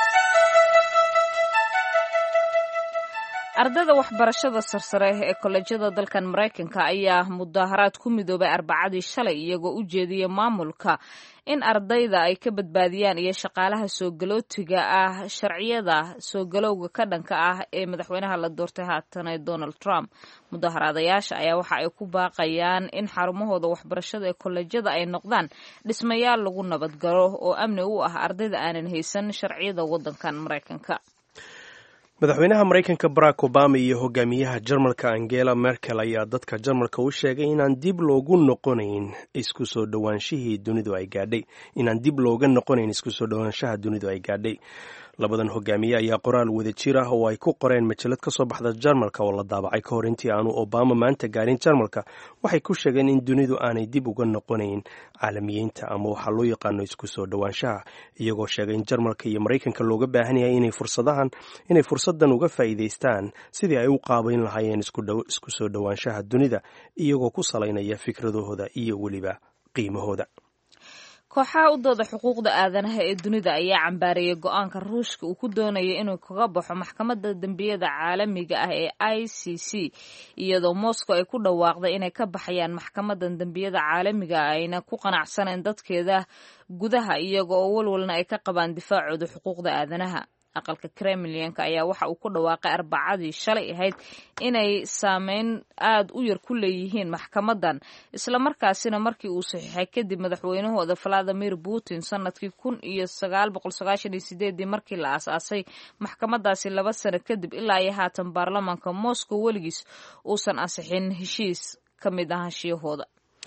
ardayda waxbarashada sarsare ee kollejyada dalkan maraykanka ayaa mudaharaad ku midoobay arbacadii shalay iyagoo u jeediyay maamulka in ardayda ay ka badbaadiyaan iyo shaqaalaha soo galootiga ah sharciyada soo galowga ka dhanka ah ee madaxweynaha la doortay haatan ee Donald Trump. mudaharaadayaasha ayaa waxa ay ku baaqayaan in xarumahooda waxbarashada ee kollejyada ay noqdaan dhismayaal lagu nabadgalo oo amni u ah ardayda aanan haysan sharciyada waddankan maraykanka. madaxweynaha maraykanka barack obama iyo hogaamiyaha jarmalka angela merkel ayaa dadka jarmalka u sheegay inaan dib loogu noqonayn isku soo dhowaanshihii dunidu ay gaadhay inaan dib looga noqonayn isku soo dhowaanshaha dunidu ay gaadhay. labadan hogaamiye ayaa qoraal wada jir ah oo ay ku qoreen majalad ka soo baxda jarmalka oo la daabacay ka hor intii aanu obama maanta gaarin jarmalka waxay ku sheegeen in dunidu aanay dib uga noqonayn caalamiyiinta ama waxaa loo yaqaano isku soo dhowaanshaha, iyagoo sheegay in jarmalka iyo maraykanka looga baahan yahay inay fursadahan inay fursadan uga faa'iidaystaan sidii ay u qaabayn lahaayeen isku soo dhowaanshaha dunida iyagoo ku salaynaya fikradahooda iyo weliba qiimahooda. kooxaha u dooda xuquuqda aadanaha ee dunida ayaa cambaareeyay go-aanka ruushka uu ku doonaya inuu kaga baxo maxkamadda dembiyada caalamiga ah ee I C C iyadoo Moscow ay ku dhawaaqday inay ka baxayaan maxkamaddan dembiyada caalamiga ah ayna ku qanacsaneen dadkeeda gudaha iyaga oo walwalna ay ka qabaan difaacooda xuquuqda aadanaha. aqalka Kremlinka ayaa waxa uu ku dhawaaqay arbacadii shalay ahayd inay saameyn aad u yar ku leeyihiin maxkamadan isla markaasina markii uu saxiixay kadib madaxweynahooda Vladimir Putin sanadkii kun iyo sagaal boqol sagaashan iyo sideed markii la aasaasay maxkamadaasi laba sano kadib ilaa ay haatan baarlamaanka Moscow weligiis uusan ansixin heshiis ka mid ahaanshiyahooda.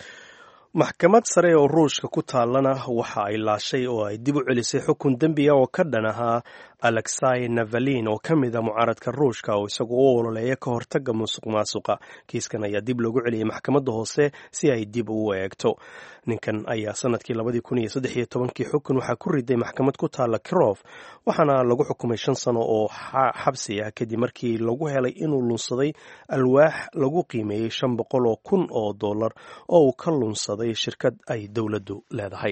maxkamad sare oo ruushka ku taalana waxa ay laashay oo ay dib u celisay xukun dembiya oo ka dhan ahaa Alexei Navalny oo ka mid ah mucaaradka ruushka oo isagu u ololeeya ka hortagga musuq maasuqa. kiiskan ayaa dib loogu celiyey maxkamadda hoose si ay dib u eegto. ninkan ayaa sanadkii labadii kun iyo saddex iyo tobankii xukun waxaa ku riday maxkamad ku taala Kirov waxaana lagu xukumay shan sano oo xabsi ah kadib markii lagu helay inuu lunsaday alwaax lagu qiimeeyey shan boqol oo kun oo dollar oo uu ka lunsaday shirkad ay dowladdu leedahay.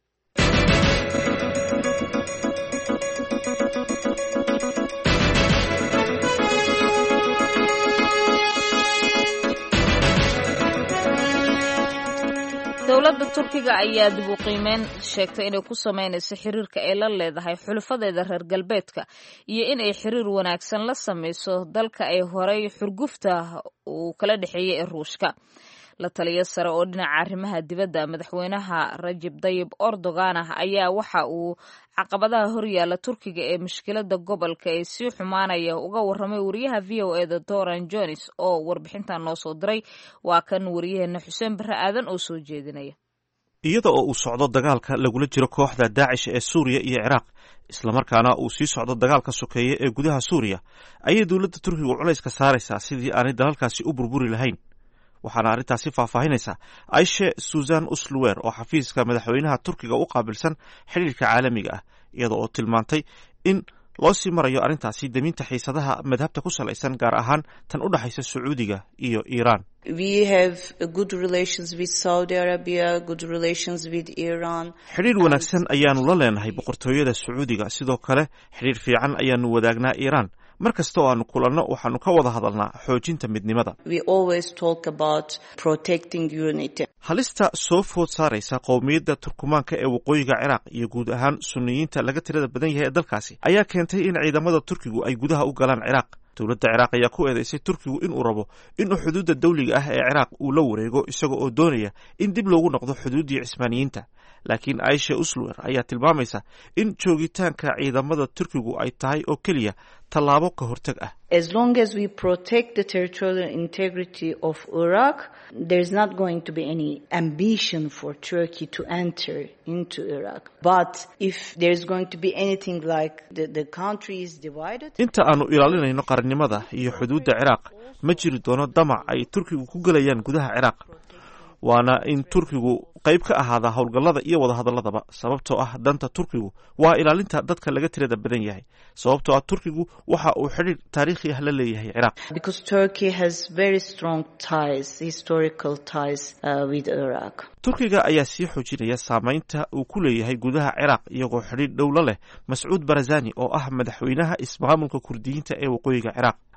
dowladda Turkiga ayaa dib u qiimeyn sheegtay inay ku sameynayso xiriirka ay la leedahay xulufadeeda reer galbeedka iyo in ay xiriir wanaagsan la sameyso dalka ay horay xurgufta uu kala dhexeeyay ee Ruushka. la taliya sare oo dhinaca arrimaha dibadda madaxweynaha Rajab Tayyip Erdogan ayaa waxa uu caqabadaha horyaala Turkiga ee mushkilada gobolka ee sii xumaanaya uga warramay wariyaha V O A da Doran Jones oo warbixintan noo soo diray. waa kan wariyaheena Xuseen Barre Aadan oo soo jeedinaya. iyada oo uu socdo dagaalka lagula jiro kooxda Daacish ee Suuriya iyo Ciraaq isla markaana uu sii socdo dagaalka sokeeye ee gudaha Suuriya ayay dowladda Turkiga culays ka saaraysaa sidii aanay dalalkaasi u burburi lahayn. waxaana arrintaasi faahfaahinaysa Aisha Susan Usluwer oo xafiiska madaxweynaha Turkiga u qaabilsan xiriirka caalamiga ah iyada oo tilmaantay in loo sii marayo arrintaasi deminta xiisadaha madhabta ku salaysan gaar ahaan tan u dhaxaysa Sacuudiga iyo Iiraan. We have good relations with Saudi Arabia, good relations with Iran. xiriir wanaagsan ayaanu la leenahay boqortooyada Sacuudiga, sidoo kale xiriir fiican ayaanu wadaagnaa Iiraan. mar kasta oo aanu kulanno waxaanu ka wada hadalnaa xoojinta midnimada. We always talk about protecting unity. halista soo food saaraysa qowmiyadda Turkumaanka ee waqooyiga Ciraaq iyo guud ahaan Sunniyiinta laga tirada badan yahay ee dalkaasi ayaa keentay in ciidamada Turkigu ay gudaha u galaan Ciraaq. dowladda Ciraaq ayaa ku eedeysay Turkigu inuu rabo inuu xuduudda dawliga ah ee Ciraaq uu la wareego isaga oo doonaya in dib loogu noqdo xuduuddii Cismaaniyiinta. laakiin Aisha Usluwer ayaa tilmaamaysa in joogitaanka ciidamada Turkigu ay tahay oo keliya tallaabo ka hortag ah. As long as we protect the territorial integrity of Iraq, there's not going to be any ambition for Turkey to enter into Iraq. But if there's going to be anything like the, the country is divided... inta aanu ilaalinayno qarannimada iyo xuduudda Ciraaq ma jiri doono damac ay Turkigu ku galayaan gudaha Ciraaq. waana in Turkigu qayb ka ahaada howlgallada iyo wadahadaladaba sababtoo ah danta Turkigu waa ilaalinta dadka laga tirada badan yahay sababtoo ah Turkigu waxa uu xiriir taariikhi ah la leeyahay Ciraaq. Because Turkey has very strong ties, historical ties uh, with Iraq. Turkiga ayaa sii xoojinaya saameynta uu ku leeyahay gudaha Ciraaq iyagoo xiriir dhow la leh Mas'uud Barzani oo ah madaxweynaha ismaamulka Kurdiyiinta ee waqooyiga Ciraaq.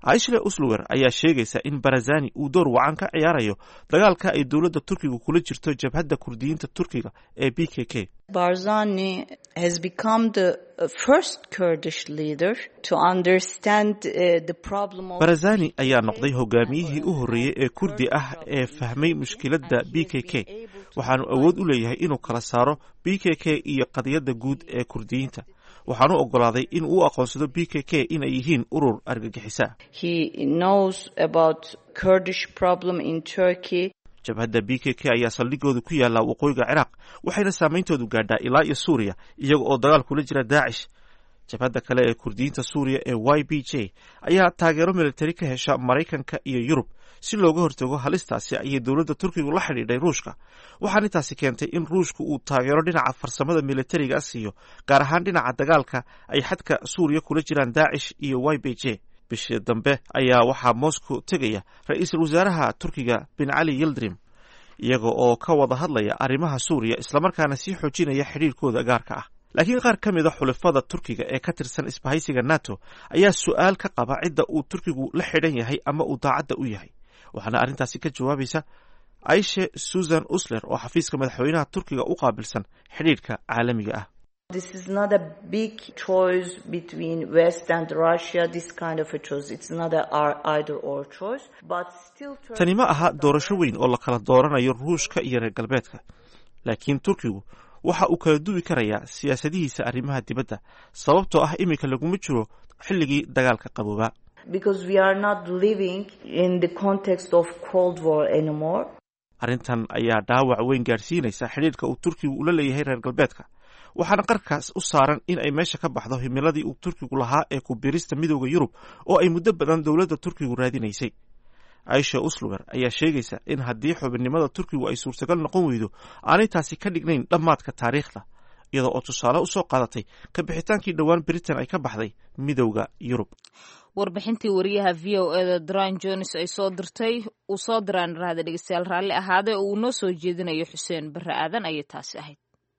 aishle usluwer ayaa sheegaysa in barazani uu door wacan ka ciyaarayo dagaalka ay dowladda turkiga kula jirto jabhadda kurdiyiinta turkiga ee b k k. Barzani has become the first Kurdish leader to understand uh, the problem of barazani ayaa noqday hogaamiyihii u horreeyey ee kurdi ah ee fahmay mushkiladda b k k, waxaanu awood u leeyahay inuu kala saaro b k k iyo qadiyadda guud ee kurdiyiinta, waxaanu ogolaaday in uu aqoonsado b k k inay yihiin urur argagixisa. He knows about Kurdish problem in Turkey. jabhadda b k k ayaa saldhigooda ku yaala waqooyiga ciraaq, waxayna saameyntoodu gaadhaa ilaa iyo suuriya iyaga oo dagaal kula jira daacish. jabhadda kale ee kurdiyiinta suuriya ee y b j ayaa taageero militari ka hesha maraykanka iyo yurub. si looga hortago halistaasi ayay dowladda turkigu la xidhiidhay ruushka, waxaana intaasi keentay in ruushku uu taageero dhinaca farsamada militariga siiyo, gaar ahaan dhinaca dagaalka ay xadka suuriya kula jiraan daacish iyo y b j. bishii dambe ayaa waxaa moscow tegaya ra-iisul wasaaraha turkiga bin cali yildirim, iyaga oo ka wada hadlaya arrimaha suuriya islamarkaana sii xoojinaya xidhiirkooda gaarka ah. laakiin qaar ka mid a xulafada turkiga ee ka tirsan isbahaysiga nato ayaa su-aal ka qaba cidda uu turkigu la xidhan yahay ama uu daacadda u yahay, waxaana arrintaasi ka jawaabaysa aishe susan usler oo xafiiska madaxweynaha turkiga u qaabilsan xidhiirka caalamiga ah. This is not a big choice between West and Russia, this kind of a choice. It's not a either or choice, but still Turkey... tani ma aha doorasho weyn oo la kala dooranayo ruushka iyo reer galbeedka, laakiin turkigu waxa uu kala duwi karayaa siyaasadihiisa arrimaha dibadda, sababtoo ah iminka laguma jiro xilligii dagaalka qaboobaa. Because we are not living in the context of Cold War anymore. arrintan ayaa dhaawac weyn gaarsiinaysa xidhiirka uu turkigu ula leeyahay reer galbeedka, waxaana qarkaas u saaran in ay meesha ka baxdo himiladii uu turkigu lahaa ee ku biirista midooda yurub oo ay muddo badan dowladda turkigu raadinaysay. aisha usluwer ayaa sheegaysa in haddii xubinnimada turkigu ay suurtagal noqon weydo aanay taasi ka dhignayn dhammaadka taariikhda, iyada oo tusaale usoo qaadatay ka bixitaankii dhowaan britain ay ka baxday midowda yurub. warbixintii wariyaha v o eda dran jones ay soo dirtay uu soo diraan rahda dhegeystayaal raalli ahaade oo uu noo soo jeedinayo xuseen barre aadan ayay taasi ahayd.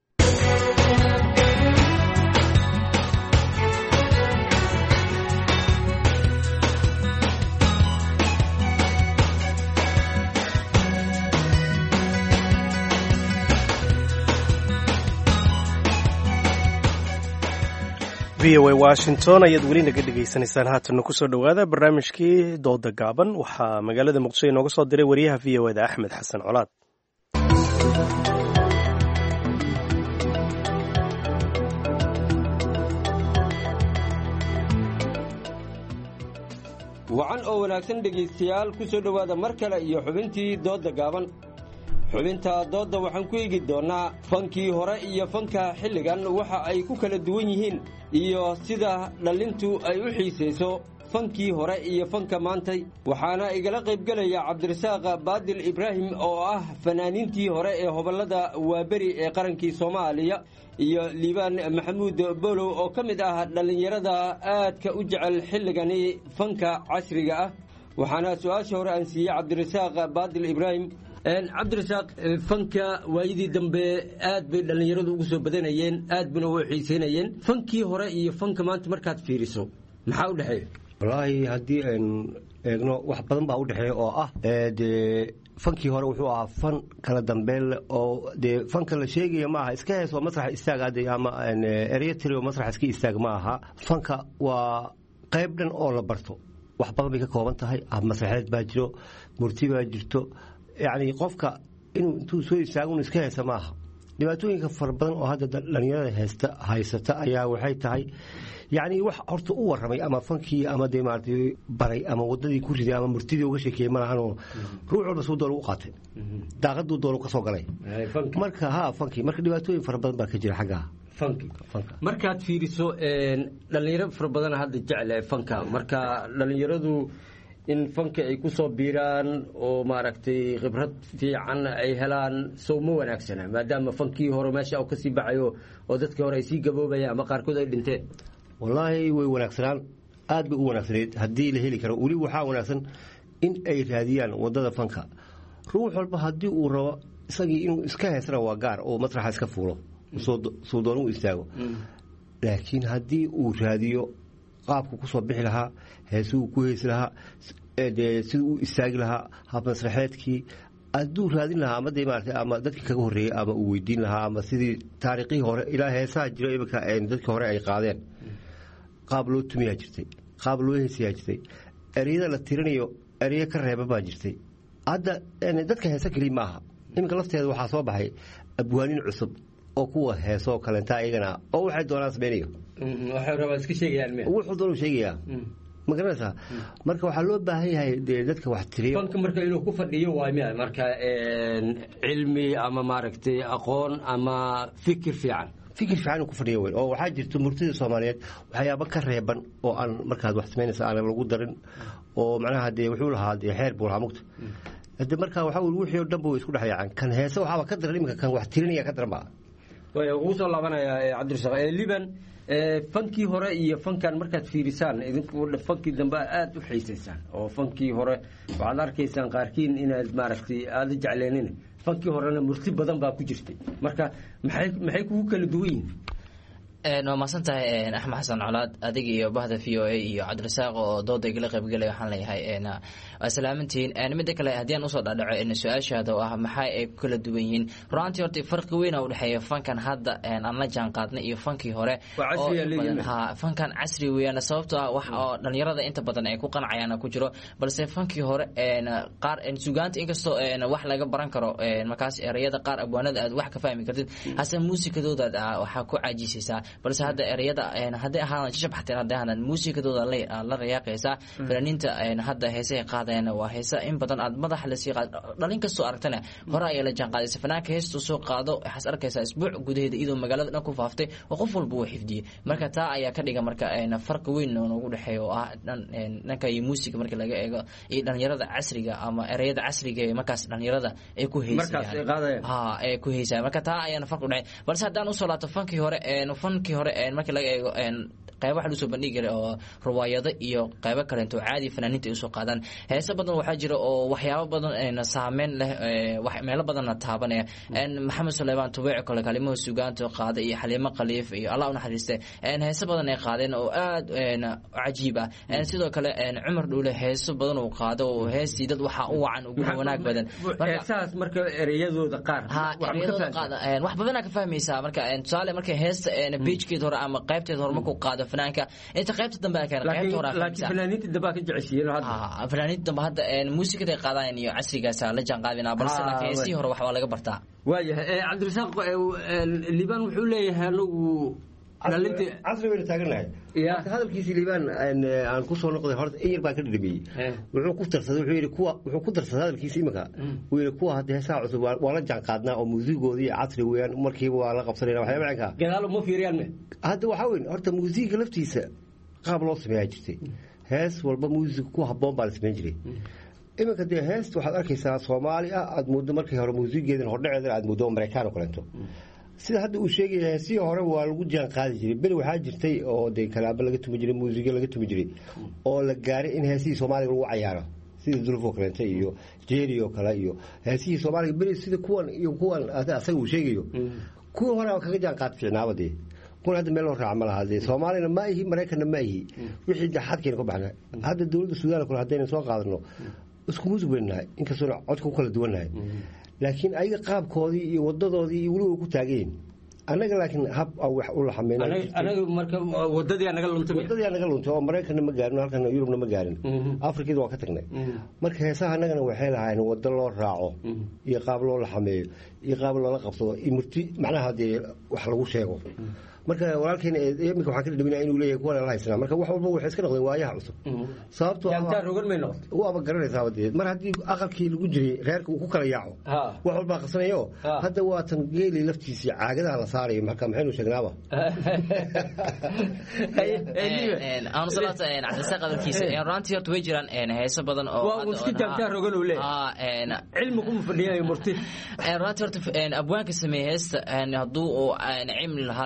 v o a washington ayaad weli naga dhegaysanaysaan. haatanna kusoo dhowaada barnaamijkii dooda gaaban. waxaa magaalada muqdisho inooga soo diray wariyaha v o eda axmed xasan colaad. wacan oo wanaagsan dhegaystayaal ku soo dhowaada mar kale iyo xubintii dooda gaaban. xubinta doodda waxaan ku eegi doonnaa fankii hore iyo fanka xilligan waxa ay ku kala duwan yihiin iyo sida dhallintu ay u xiisayso fankii hore iyo fanka maantay. waxaana igala qaybgelaya cabdirasaaq baadil ibraahim oo ah fanaaniintii hore ee hobollada waaberi ee qarankii soomaaliya iyo liibaan maxamuud bolow oo ka mid ah dhallinyarada aadka u jecel xilligani fanka casriga ah. waxaana su-aasha hore aan siiyey cabdirasaaq baadil ibraahim. cabdirasaaq, fanka waayadii dambe aad bay dhallinyaradu ugu soo badanayeen, aad bana u xiisaynayeen. fankii hore iyo fanka maanta markaad fiiriso maxaa u dhexeeya? wallaahi haddii aynu eegno wax badan baa u dhexeeya oo ah dee fankii hore wuxuu ahaa fan kala dambeyn oo dee fanka la sheegaya ma aha iska hees oo masrax istaag ama eryatri oo masrax iska istaag ma aha. fanka waa qayb dhan oo la barto, wax badan bay ka kooban tahay. masraxeed baa jiro, murti baa jirto, yacni qofka inuu intuu soo istaago inu iska heesa ma aha. dhibaatooyinka fara badan oo hadda dhallinyarada haysta haysata ayaa waxay tahay yacni wax horta u warramay ama fankii ama dee maaragtay baray ama waddadii ku riday ama murtidii uga sheekeeyey ma lahanoo ruux walba suu doolu u qaatay, daaqaduu doolu ka soo galay. marka ha fankii marka dhibaatooyin fara badan baa ka jira xaggaa fanka. markaad fiiriso dhallinyaro fara badan hadda jecla fanka, marka dhallinyaradu in fanka ay ku soo biiraan oo maaragtay khibrad fiican ay helaan sow ma wanaagsana, maadaama fankii hore meesha uu ka sii baxayo oo dadkii hore ay sii gaboobayaan ama qaarkood ay dhinteen? wallaahi way wanaagsanaan, aad bay u wanaagsanayd haddii la heli karo. weli waxaa wanaagsan in ay raadiyaan waddada fanka. ruux walba haddii uu rabo isagii inuu iska heesana waa gaar oo masraxa iska fuulo suu doon u istaago, laakiin haddii uu raadiyo qaabku kusoo bixi lahaa heesuu ku heesi lahaa dee siduu u istaagi lahaa hab masraxeedkii hadduu raadin lahaa ama de maarata ama dadkii kaga horreeyey ama uu weydiin lahaa ama sidii taariikhii hore ilaa heesaha jiro iminka dadkii hore ay qaadeen qaab loo tumiyaa jirtay qaab loo heesayaa jirtay ereyada la tirinayo ereyo ka reeba baa jirtay hadda dadka heesa keliya ma aha iminka lafteeda waxaa soo baxay abwaanin cusub oo kuwa heesoo kalenta iyagana oo waxay doonaan samaynayo wuxuu doonu sheegayaa ma garanaysaa marka waxaa loo baahan yahay dee dadka wax tiriyo fanka marka inuu ku fadhiyo waa miya marka cilmi ama maaragtay aqoon ama fikir fiican fikir fiican ku fadhiyo weyn oo waxaa jirta murtida Soomaaliyeed waxyaabo ka reeban oo aan markaad wax samaynaysa aan lagu darin oo macnaha dee wuxuu lahaa dee xeer buu lahaa mugta hadda marka waxa uu wixii dhanba isku dhaxayaan kan heesa waxa ka daran imika kan wax tirinaya ka daran ba way ugu soo laabanaya Cabdirasaaq ee Liban fankii hore iyo fankan markaad fiirisaan idinku fankii dambe aad u xiisaysaan oo fankii hore waxaad arkaysaan qaarkiin inaad maaragtay aad jecleenin fankii horena murti badan baa ku jirtay marka maxay maxay kugu kala duwan yihiin waa mahadsantahay axmed xasan colaad adiga iyo bahda v o a iyo cabdirasaaq oo dooda igala qaybgelay waxaan leeyahay waa salaamantihiin midda kale haddii aan usoo dhaadhaco su-aashaada oo ah maxay ay ku kala duwan yihiin runtii horta farqi weyn oo udhexeeya fankan hadda aan la jaan qaadnay iyo fankii hore fankan casri weeyaan sababtoo ah wax oo dhalinyarada inta badan ay ku qancayaan ku jiro balse fankii hore qaar sugaanta inkastoo wax laga baran karo markaas ereyada qaar abwaanada aad wax ka fahmi kartid hase muusikadooda waxaa ku caajisaysaa balse hadda ereyada hadday ahaadaan shabaxteen hadday ahaadaan muusikadooda la rayaaqaysaa fanaaniinta hadda heesaha qaadayaan waa heesa in badan aad madaxa lasii qaad dhalin kastoo aragtana hore ayaa la jaan qaadaysa fanaanka heestuu soo qaado waxaas arkaysaa isbuuc gudaheeda iyadoo magaalada dhan ku faaftay oo qof walba uu xifdiyey marka taa ayaa ka dhiga marka farqi weyn oo noogu dhexeeya oo ah dhanka iyo muusiga marka laga eego iyo dhalinyarada casriga ama ereyada casriga ee markaas dhalinyarada ay ku heysayaan ay ku heysayaan marka taa ayaana farqi udhexeeya balse haddaan usoo laabto fankii hore fankii hore markii laga eego qaybo waxa soo bandhigi jiray oo riwaayado iyo qaybo kale oo caadi fanaaniinta ay soo qaadaan heeso badan waxa jira oo waxyaabo badan saameyn leh wax meelo badan taabanaya maxamed Suleymaan Tubeec kale kalimaha suugaanta qaada iyo Xaliimo Khaliif iyo Allah u naxariiste heeso badan ay qaadeen oo aad cajiib ah sidoo kale Cumar Dhuule heeso badan oo qaado oo heestii dad waxa u wacan ugu wanaag badan heesaas marka ereyadooda qaar wax badan ka fahmaysaa marka tusaale marka heesta beejkeed hore ama qaybteed hore markuu qaado fanaanka inta qaybta dambe ay keen qaybta hore laakiin fanaaniinta dambe ka jeceshiin hadda ah fanaaniinta dambe hadda muusikada ay qaadaan iyo casrigaas la jaan qaadina balse laakiin heestii hore waxa laga bartaa waayahay Cabdirasaaq Liban wuxuu leeyahay anagu casri weyn taaganahay hadalkiisii Liban aan ku soo noqday horta in yar baa ka dhibiyay wuxuu ku tarsaday wuxuu yiri kuwa wuxuu ku tarsaday hadalkiisii imika uu yiri kuwa hadda heesaha cusub waa la jaan qaadnaa oo muusigoodii casri weeyaan markiiba waa la qabsanayna waxyaabo caanka gadaal ma fiiriyaan hadda waxa weyn horta muusiga laftiisa qaab loo sameeyaa jirtay hees walba muusig ku habboon baa la sameyn jiray iminka dee heesta waxaad arkaysaa Soomaali ah aad muddo markii hore muusigeedan hordhaceeda aad muddo Mareykaan oo kaleeto sida hadda uu sheegay si hore waa lagu jaan qaadi jiray bari waxa jirtay oo de kalaaba laga tumi jiray muusiga laga tumi jiray oo la gaaray in heesii Soomaaliga lagu ciyaaro sida Zulfo kaleeto iyo Jeeri oo kale iyo heesii Soomaaliga bari sida kuwan iyo kuwan asaga uu sheegayo kuwa hore kaga jaan qaad fiicnaabade kun hadda meel raac ma laha Soomaalina ma ihi Mareykanna ma ihi wixii dhaxadkeena ku baxnaa hadda dawladda Suudaan kale hadayna soo qaadano isku muusig weynahay inkastoo codka ku kala duwanahay laakiin ayaga qaabkoodii iyo wadadoodii iyo waliba ku taageen anaga laakiin hab wax u la xameeyay anaga marka wadadii anaga luntay wadadii anaga luntay oo Mareykanna ma gaarin halkan Yurubna ma gaarin Afrikada waa ka tagnay marka heesaha anagana waxay lahayn wada loo raaco iyo qaab loo la xameeyo iyo qaab loo la qabsado imurti macnaha hadii wax lagu sheego marka walaalkeen imika waxa ka dhibinaa inuu leeyahay kuwa la haysana marka wax walba waxa iska noqday waayaha cusub sababtoo ah inta rogan may noqdo waa garanaysaa wadii mar hadii aqalkii lagu jiray reerka uu ku kala yaaco wax walba qasanayo hadda waa tan geeli laftiisa caagadaha la saaray marka maxaynu sheegnaaba aan salaata aan Cabdirasaaq qadarkiisa ee runtii horta way jiraan heeso badan oo waa iska jaabtaa rogan uu leeyahay cilmi kuma fadhiyayo murti runtii horta abwaanka sameeyay heesta haduu oo aan cilmi lahaa leenaama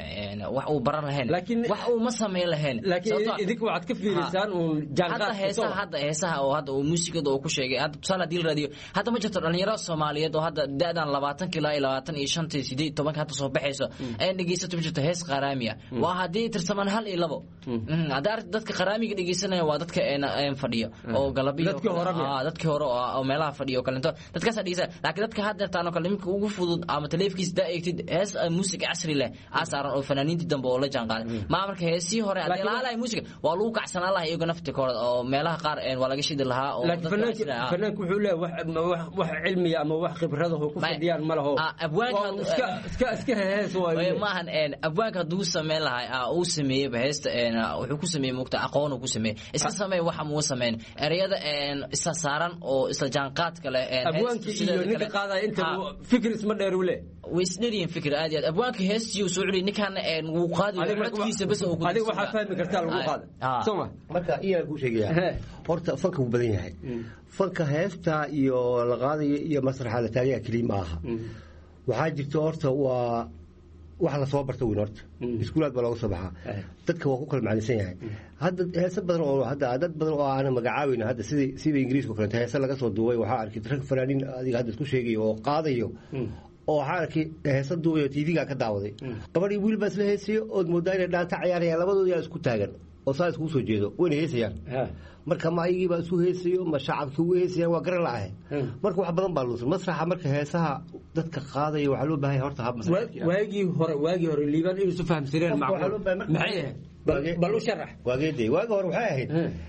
wax uu baran lahayn wax uu ma sameyn lahayn laakiin idinku waxaad ka fiirisaan uun jaanqaad heesaha hadda heesaha oo hadda uu muusikada uu ku sheegay hadda tusaale hadii la raadiyo hadda ma jirto dhalinyaro Soomaaliyeed oo hadda da'dan labaatan ilaa labaatan iyo shan sideed iyo toban hadda soo baxayso ay dhageysato ma jirto hees qaraamiya waa hadii tirsaman hal iyo labo hadda dadka qaraamiga dhageysanaya waa dadka aan fadhiyo oo galabiyo dadka hore oo meelaha fadhiyo kalento dadkaas dhageysan laakiin dadka hadda taano kale midka ugu fudud ama teleefkiis daa'igtid hees muusiga casri leh asaaran oo fanaaniintii dambe oo la jaan qaaday ma marka heesii hore hadii la halaay muusiga waa lagu kacsanaa lahaa iyaga naftikooda oo meelaha qaar een waa laga shidi lahaa oo fanaanku wuxuu leeyahay wax wax cilmi ama wax khibrado ku fadhiyaan ma laho abwaanka iska iska iska hees way maahan een abwaanka haduu sameyn lahaa uu sameeyay heesta een wuxuu ku sameeyay muqta aqoon uu ku sameeyay iska sameey waxa uu sameeyay ereyada een isa saaran oo isla jaan qaad kale een abwaanka iyo ninka qaada inta fikir isma dheer u leh ويسنرين فكرة عادي أبوانك هستي وسعودي نكان وقادي وعد كيسة بس أو هذا واحد فاهم كرتال وقادي سمع مركا إيه أقول شيء يعني horta fanka uu badan yahay fanka heesta iyo laqaada iyo masraxa la taariikh kalimaha waxa jirto horta waa waxa la soo bartay weyn horta iskuulaad baa lagu soo baxaa dadka waa ku kala macnisan yahay hadda heesa badan oo hadda dad badan oo aan magacaawin hadda sidii sidii ingiriisku kale heesa laga soo duubay waxa arkay rag fanaaniin adiga hadda isku sheegay oo qaadayo oo xaalki heesa duubay T V-ga ka daawaday gabadhii wiil bas la heesiyo oo moodaa inay dhaanta ciyaarayaan labadooda isku taagan oo saa isku soo jeedo wayna heesayaan marka ma ayigi baa isku heesayo ma shacabku u heesayaan waa garan laahay marka wax badan baa luusan masraxa marka heesaha dadka qaadaya waxa loo baahay horta hab masraxa waagi hore waagi hore liiban inuu soo fahamsireen macquul maxay bal u sharax waagii waagi hore waxay ahayd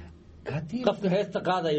qofka heesta qaadaya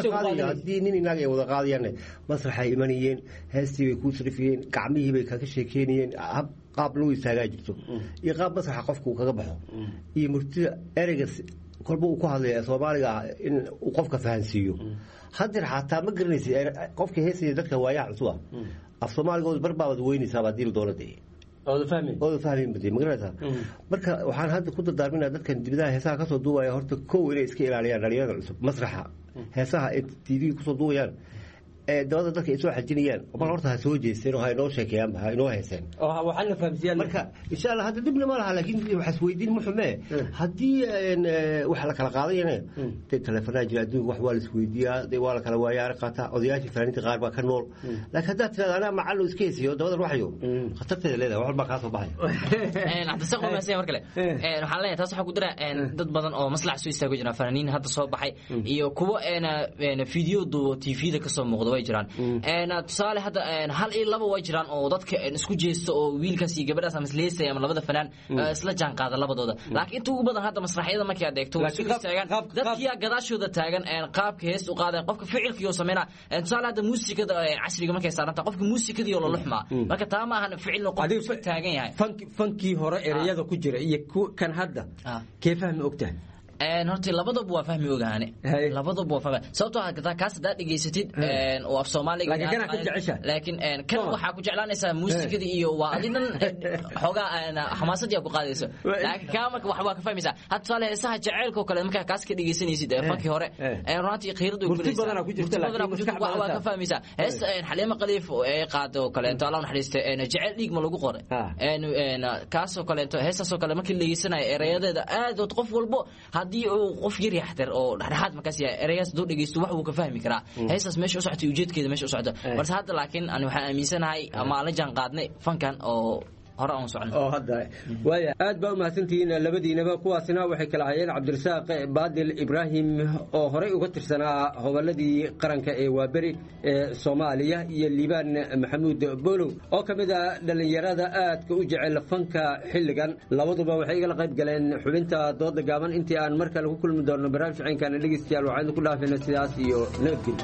haddii nin inaga ay wada qaadayaan masraxay imanayeen heestii bay ku sarifiyeen gacmihii bay kaga sheekeynayeen qaab loo istaagaa jirto iyo qaab masraxa qofku kaga baxo iyo murtida ereyga kolba uu ku hadlaya Soomaaliga in uu qofka fahansiiyo haddii xataa ma garanaysi qofka heesaya dadka waayaa cusub af Soomaaliga oo barbaad weynaysa baadil dawladda oo fahmin oo fahmin badii magarata marka waxaan hadda ku dardaarminaa dadkan dibadaha heesaha ka soo duubaya horta koow inay iska ilaaliyaan dhalinyarada cusub masraxa heesaha T V ku soo duubayaan ee dawladda dadka ay soo xajinayaan bal horta ha soo jeesteen oo ha inoo sheekayaan ha inoo heeseen oo waxaan fahamsiiyay marka insha Allah hadda dibna ma laha laakiin waxa isweydiin muxume hadii wax la kala qaadayna telefoonada jira adduunka wax waa la isweydiiyaa day waa la kala waayaa qaata odayaasha fanaaniinta qaar baa ka nool laakiin hadda tirada macallo iska heesiyo dawladda waxyo khatarteeda leedahay wax walba ka soo baxay een hadda saqo ma sii markale een waxaan leeyahay taas waxa ku dira een dad badan oo maslax soo istaago jira fanaaniin hadda soo baxay iyo kuwa een video duubo T V-da ka soo muuqdo jiraan een tusaale hadda hal iyo laba way jiraan oo dadka isku jeesto oo wiilkaas iyo gabadhaas ama isleesay ama labada fanaan isla jaan qaada labadooda laakiin inta ugu badan hadda masraxiyada markay adeegto taagan dadkii gadaashooda taagan een qaabka hees u qaaday qofka ficilkiisa sameeyna tusaale hadda muusikada casriga markay saaranta qofka muusikada iyo la luxma marka taa ma ahan ficil qofka taagan yahay fankii hore ereyada ku jira iyo kan hadda kee fahmi ogtahay een horta labadaba waa fahmi ogaane labadaba waa fahmi sababtoo ah ka kaas dad dhigaysatid een oo af Soomaaliga laakiin een kan waxa ku jeclaanaysaa muusikada iyo waa adinan xogaa aan xamaasadii ku qaadayso laakiin ka marka wax waa ka fahmaysaa hatta sale heesaha jaceelka kale marka kaas ka dhigaysanaysid fankii hore een runtii qiiradu ku leeyahay ku jirta laakiin waa ka fahmaysaa hees een Xaliima Qaliif oo ay qaado kale inta Allah naxariistay een jaceel dhiig ma lagu qoray een een kaas oo kale inta heesaas oo kale markii la yeesanayo erayadeeda aad oo qof walbo hadii uu qof yar yaxtar oo dhaxaad markaas yahay erayas doo dhageysto wax uu ka fahmi karaa heesas meesha u socotay ujeedkeeda meesha u socdo balse hadda laakiin aan waxaan aaminsanahay ama la jaan qaadnay fankan oo hore aan socon oo hadda waaya aad baa u mahadsantihiin labadiinaba kuwaasina waxay kala hayeen Cabdirasaaq Baadil Ibrahim oo hore uga tirsanaa hobaladii qaranka ee Waaberi ee Soomaaliya iyo Liibaan Maxamuud Bolow oo kamid ah dhalinyarada aadka u jecel fanka xilligan labaduba waxay iga qayb galeen xubinta dooda gaaban intii aan mar kale ku kulmi doono barnaamij ciinkan dhageystayaal waxaan ku dhaafayna sidaas iyo nabadgelyo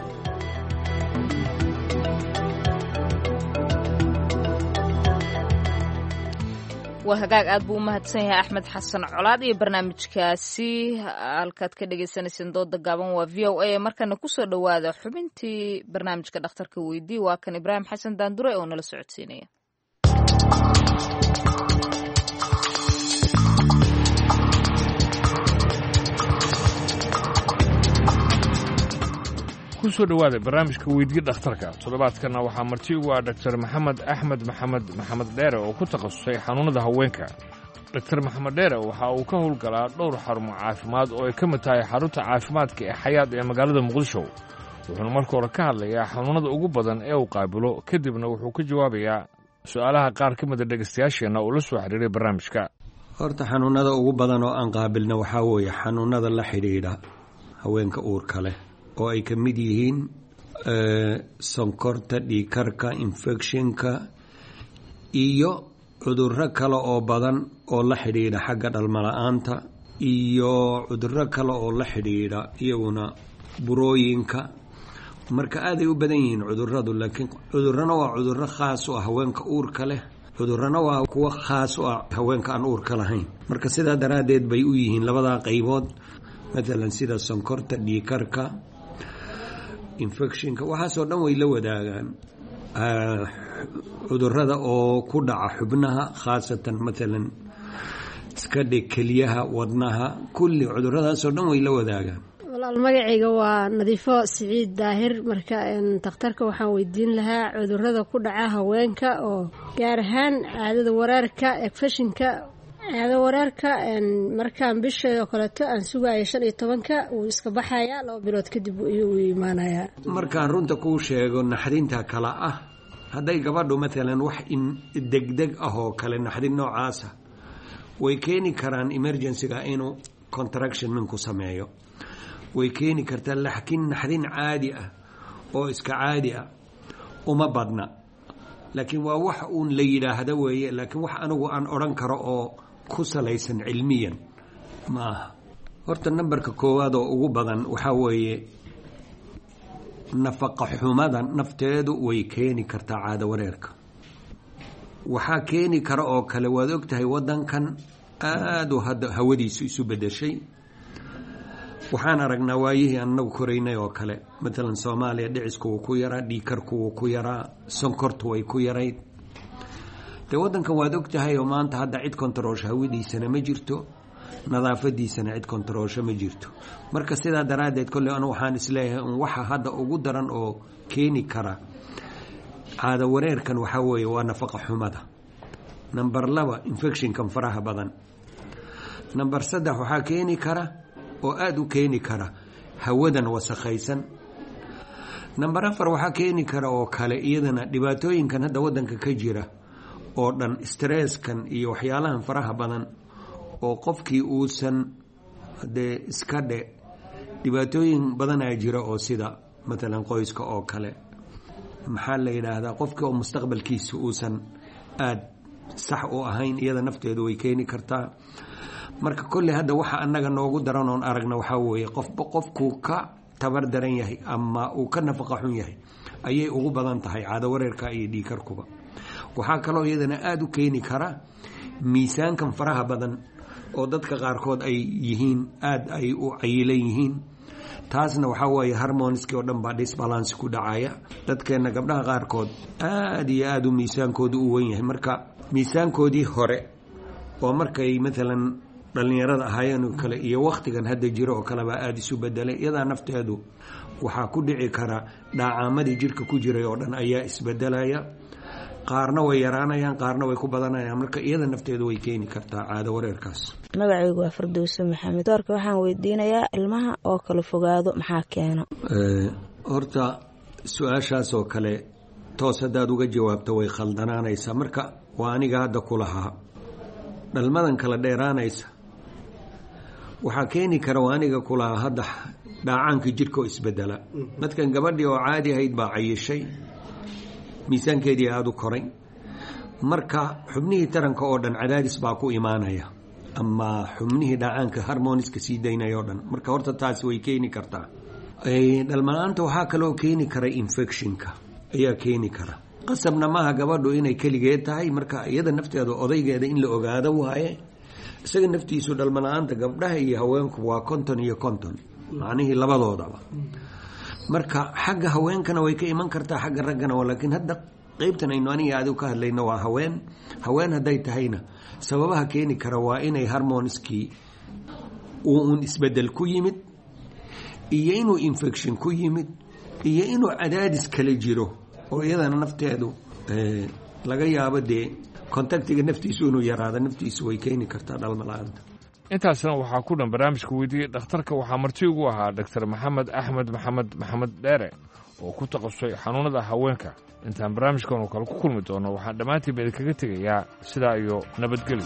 وهجاج أبو مهتسيه أحمد حسن علادي برنامج كاسي الكات كده جسنا ضد الجابون وفي أو أي مركز نكسر دواده حبنتي برنامج كدكتور كويدي وكان إبراهيم حسن داندوري أو نلسعود سينية ku soo dhowaada barnaamijka weydii dhakhtarka. toddobaadkana waxaa marti ugu ah doctor maxamed axmed maxamed maxamed dheere oo ku takhasusay xanuunada haweenka. doctor maxamed dheere waxa uu ka howlgalaa dhowr xarumo caafimaad oo ay ka mid tahay xarunta caafimaadka ee xayaad ee magaalada muqdisho. wuxuuna marka hore ka hadlayaa xanuunada ugu badan ee uu qaabilo, kadibna wuxuu ka jawaabayaa su-aalaha qaar ka mida dhegaystayaasheenna oo la soo xiriiray barnaamijka. horta xanuunada ugu badan oo aan qaabilna waxaa weeye xanuunada la xidhiidha haweenka uurka leh oo ay ka mid yihiin sonkorta, dhiigkarka, infectionka iyo cudurro kale oo badan oo la xidhiidha xagga dhalmala-aanta iyo cudurro kale oo la xidhiidha iyaguna burooyinka. marka aaday u badan yihiin cuduradu, laakiin cudurrana waa cudurro khaas u ah haweenka uurka leh, cudurrana waa kuwo khaas u ah haweenka aan uurka lahayn. marka sidaa daraaddeed bay u yihiin labadaa qaybood, maalan sida sonkorta, dhiigkarka, infectionka, waxaasoo dhan way la wadaagaan cudurrada oo ku dhaca xubnaha, khaasatan maalan iska dhig kelyaha, wadnaha, kulli cudurradaasoo dhan way la wadaagaan. walaal magacayga waa nadiifo siciid daahir. marka takhtarka waxaan weydiin lahaa cudurrada ku dhaca haweenka oo gaar ahaan caadada wareerka, infectionka caado wareerka. markaan bishaoo kaleeto aan sugayo shan iyo tobanka wuu iska baxayaa, laba bilood kadib uu imaanayaa. markaan runta kuu sheego naxdinta kale ah, hadday gabadhu maalan wax in degdeg ah oo kale naxdin noocaasa way keeni karaan emergencyga inuu contraction minku sameeyo, way keeni kartaa. laakiin naxdin caadi ah oo iska caadi ah uma badna, laakiin waa wax uun la yidhaahdo weeye. laakiin wax anigu aan odhan karo oo ku salaysan cilmiyan maaha. horta nambarka koowaad oo ugu badan waxaa weeye nafaqa xumada nafteedu way keeni kartaa caado wareerka. waxaa keeni kara oo kale, waad ogtahay wadankan aada u hadda hawadiisu isu bedeshay. waxaan aragnaa waayihii anagu koraynay oo kale, maalan soomaaliya dhicisku wuu ku yaraa, dhiigkarku wuu ku yaraa, sonkortu way ku yarayd. dee wadankan waad ogtahay oo maanta hadda cid kontaroosha hawadiisana ma jirto, nadaafadiisana cid kontaroosha ma jirto. marka sidaa daraaddeed kolley anu waxaan isleeyahay un waxa hadda ugu daran oo keeni kara caado wareerkan waxaa weeye waa nafaqa xumada. number laba, infectionkan faraha badan. number saddex, waxaa keeni kara oo aada u keeni kara hawadan wasakhaysan. number afar, waxaa keeni kara oo kale iyadana dhibaatooyinkan hadda wadanka ka jira oo dhan, stresskan iyo waxyaalahan faraha badan oo qofkii uusan dee iska dhe dhibaatooyin badanaa jira oo sida maalan qoyska oo kale, maxaa la yidhaahdaa, qofkii oo mustaqbalkiisa uusan aada sax u ahayn, iyada nafteedu way keeni kartaa. marka kolley hadda waxa annaga noogu daran oon aragna waxaa weeye qofba qofkuu ka tabar daran yahay ama uu ka nafaqa xun yahay ayay ugu badan tahay caado wareerka iyo dhiigkarkuba. waxaa kaloo iyadana aada u keeni kara miisaankan faraha badan oo dadka qaarkood ay yihiin aada ay u cayilan yihiin. taasna waxaa weeye harmoniski oo dhan baa disbalance ku dhacaya. dadkeenna gabdhaha qaarkood aada iyo aada u miisaankoodu u wen yahay. marka miisaankoodii hore oo markay maalan dhallinyarada ahaayeen oo kale iyo wakhtigan hadda jiro oo kalebaa aada isu bedelay. iyadaa nafteedu waxaa ku dhici kara dhaacaamadii jirka ku jiray oo dhan ayaa isbedelaya. qaarna way yaraanayaan, qaarna way ku badanayaan. marka iyada nafteedu way keeni kartaa caado wareerkaas. magacaygu waa Firdowso Maxamed. doorka waxaan weydiinayaa ilmaha oo kala fogaado maxaa keeno? horta su-aashaas oo kale toos haddaad uga jawaabto way khaldanaanaysaa. marka waa aniga hadda ku lahaa dhalmadan kala dheeraanaysa waxaa keeni kara, waa aniga ku lahaa hadda dhaacaanka jirka oo isbedela. dadkan gabadhii oo caadi ahayd baa cayishay, miisaankeedii aada u koray. marka xubnihii taranka oo dhan cadaadis baa ku imaanaya, ama xubnihii dhacaanka harmoniska sii daynaya oo dhan. marka horta taasi way keeni kartaa. dhalmala-aanta waxaa kaloo keeni kara infectionka ayaa keeni kara. qasabna maaha gabadhu inay keligeed tahay. marka iyada nafteeda odaygeeda in la ogaado waaye. isaga naftiisu dhalmala-aanta gabdhaha iyo haweenku waa konton iyo konton, macnihii labadoodaba. marka xagga haweenkana way ka iman kartaa, xagga raggana. laakiin hadda qeybtan aynu aniga adigu ka hadlayno waa haween. haween hadday tahayna sababaha keeni kara waa inay harmoniskii uu un isbedel ku yimid iyo inuu infection ku yimid iyo inuu cadaadis kale jiro oo iyadana nafteedu laga yaabo dee kontaktiga naftiisu inuu yaraado naftiisu way keeni kartaa dhalmalaanta. intaasna waxaa ku dhan barnaamijka weydiiyey dhakhtarka. waxaa marti ugu ahaa doctor maxamed axmed maxamed maxamed dheere oo ku takhasusay xanuunada haweenka. intaan barnaamijkan oo kale ku kulmi doono waxaan dhammaantiinba idinkaga tegayaa sidaa iyo nabadgelyo.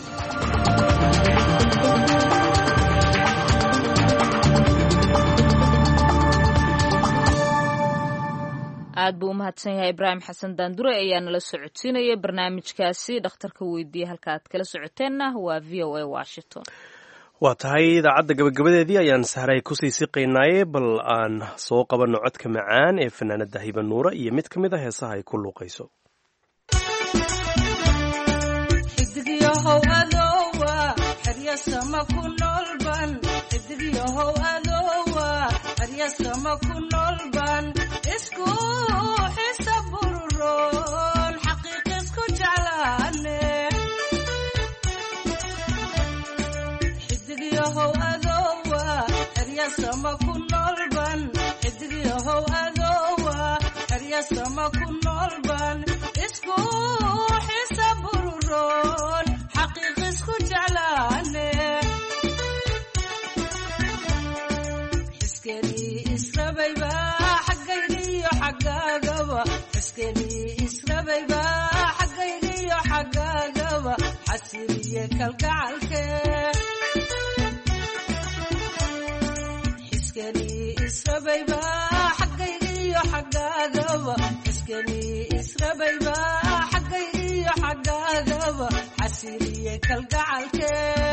aad buu u mahadsan yahay ibraahim xasan daandure ayaa nala socodsiinaya barnaamijkaasi dhakhtarka weydiiye. halka aad kala socoteenna waa v o a washington. waa tahay idaacadda gabagabadeedii ayaan sahray kusii siqaynaaye bal aan soo qabanno codka macaan ee fanaanada hiba nuura iyo mid ka mid a heesaha ay ku luuqayso. sama ku noolban xidigyahow adoowa xerya sama ku noolban isku xisa bururoon xaqiiq isku jeclaane xiskeni israbayba xaggaygiyo xaggaagaba xiskeni israbayba xaggaygiyo xaggaagaba xasiliye kalgacalke israbayba xaggaygiyo xaggaagaba xiskeni israbayba xaggaygiyo xaggaagaba xasiliye kalgacalke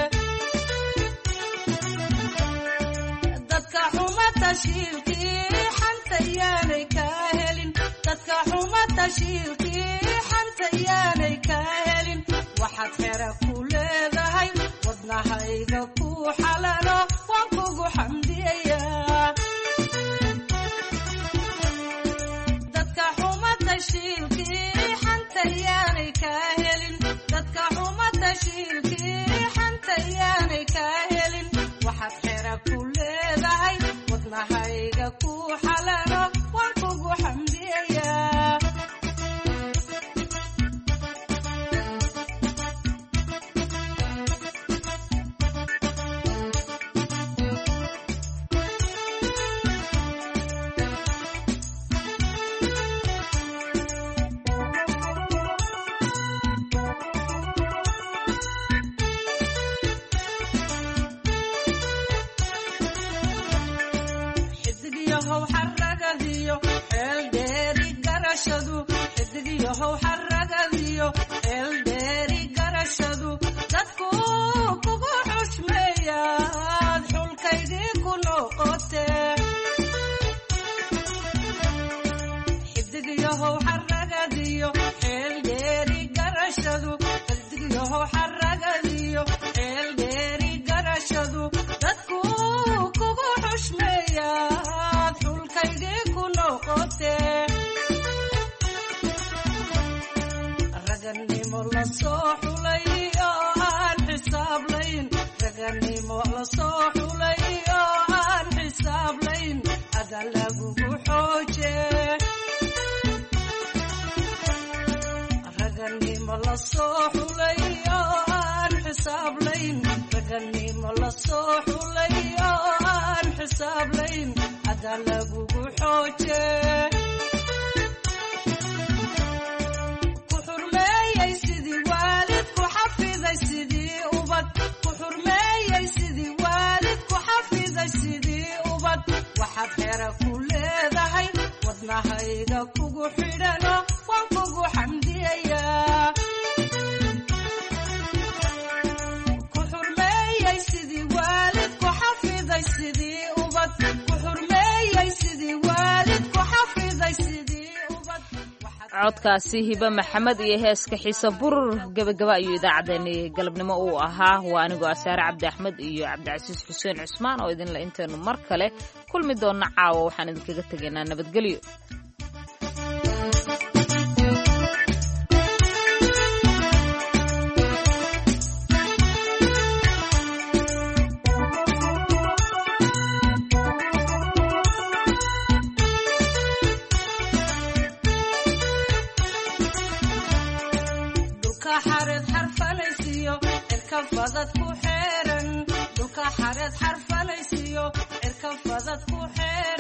dadka xuma tashiilkii xanta yaanay kaa helin dadka xuma tashiilkii xanta yaanay kaa helin waxaad xera ku leedahay wadnahayga ku xalalo waan kugu xamdiyaya dadka xuma tashiilkii xanta yaanay kaa helin dadka xuma tashiilkii xanta yaanay kaa helin waxaad xera ku leedahay wadnahayga ku xalalo waan kugu xamdiyaya xidigyahow xaragadiyo eeldheeri garashadu dadku kugu xushmeeyaad xulkaygii ku noqote xidigyahow xaragadiyo eeldheeri garashadu xidigyahow xaragadiyo eeldheeri garashadu dadku kugu xushmeeyaad xulkaygii ku noqote raganimo la soo xulay oo aan xisaablayn raganimo la soo xulay oo aan xisaablayn ada lagugu xooje raganimo la soo xulay oo aan xisaablayn raganimo la soo xulay oo aan xisaablayn ada lagugu xooje sidii ubad ku xurmeeyay sidii waalid ku xafiday sidii ubad waxaad xera ku leedahay wadnahayga kugu xidhano waan kugu xamdiyaya ku xurmeeyay sidii waalid ku xafiday sidii ubad ku xurmeeyay sidii waalid ku xafiday sidii codkaasi hibe maxamed iyo heeska xiise burur gebagaba ayuu idaacaddeenii galabnimo uu ahaa. waa anigoo asaare cabdi axmed iyo cabdicasiis xuseen cusmaan oo idinla intaynu mar kale kulmi doonna caawa waxaan idinkaga tegaynaa nabadgelyo. xareed xarfalaysiyo cirka fadad ku xeer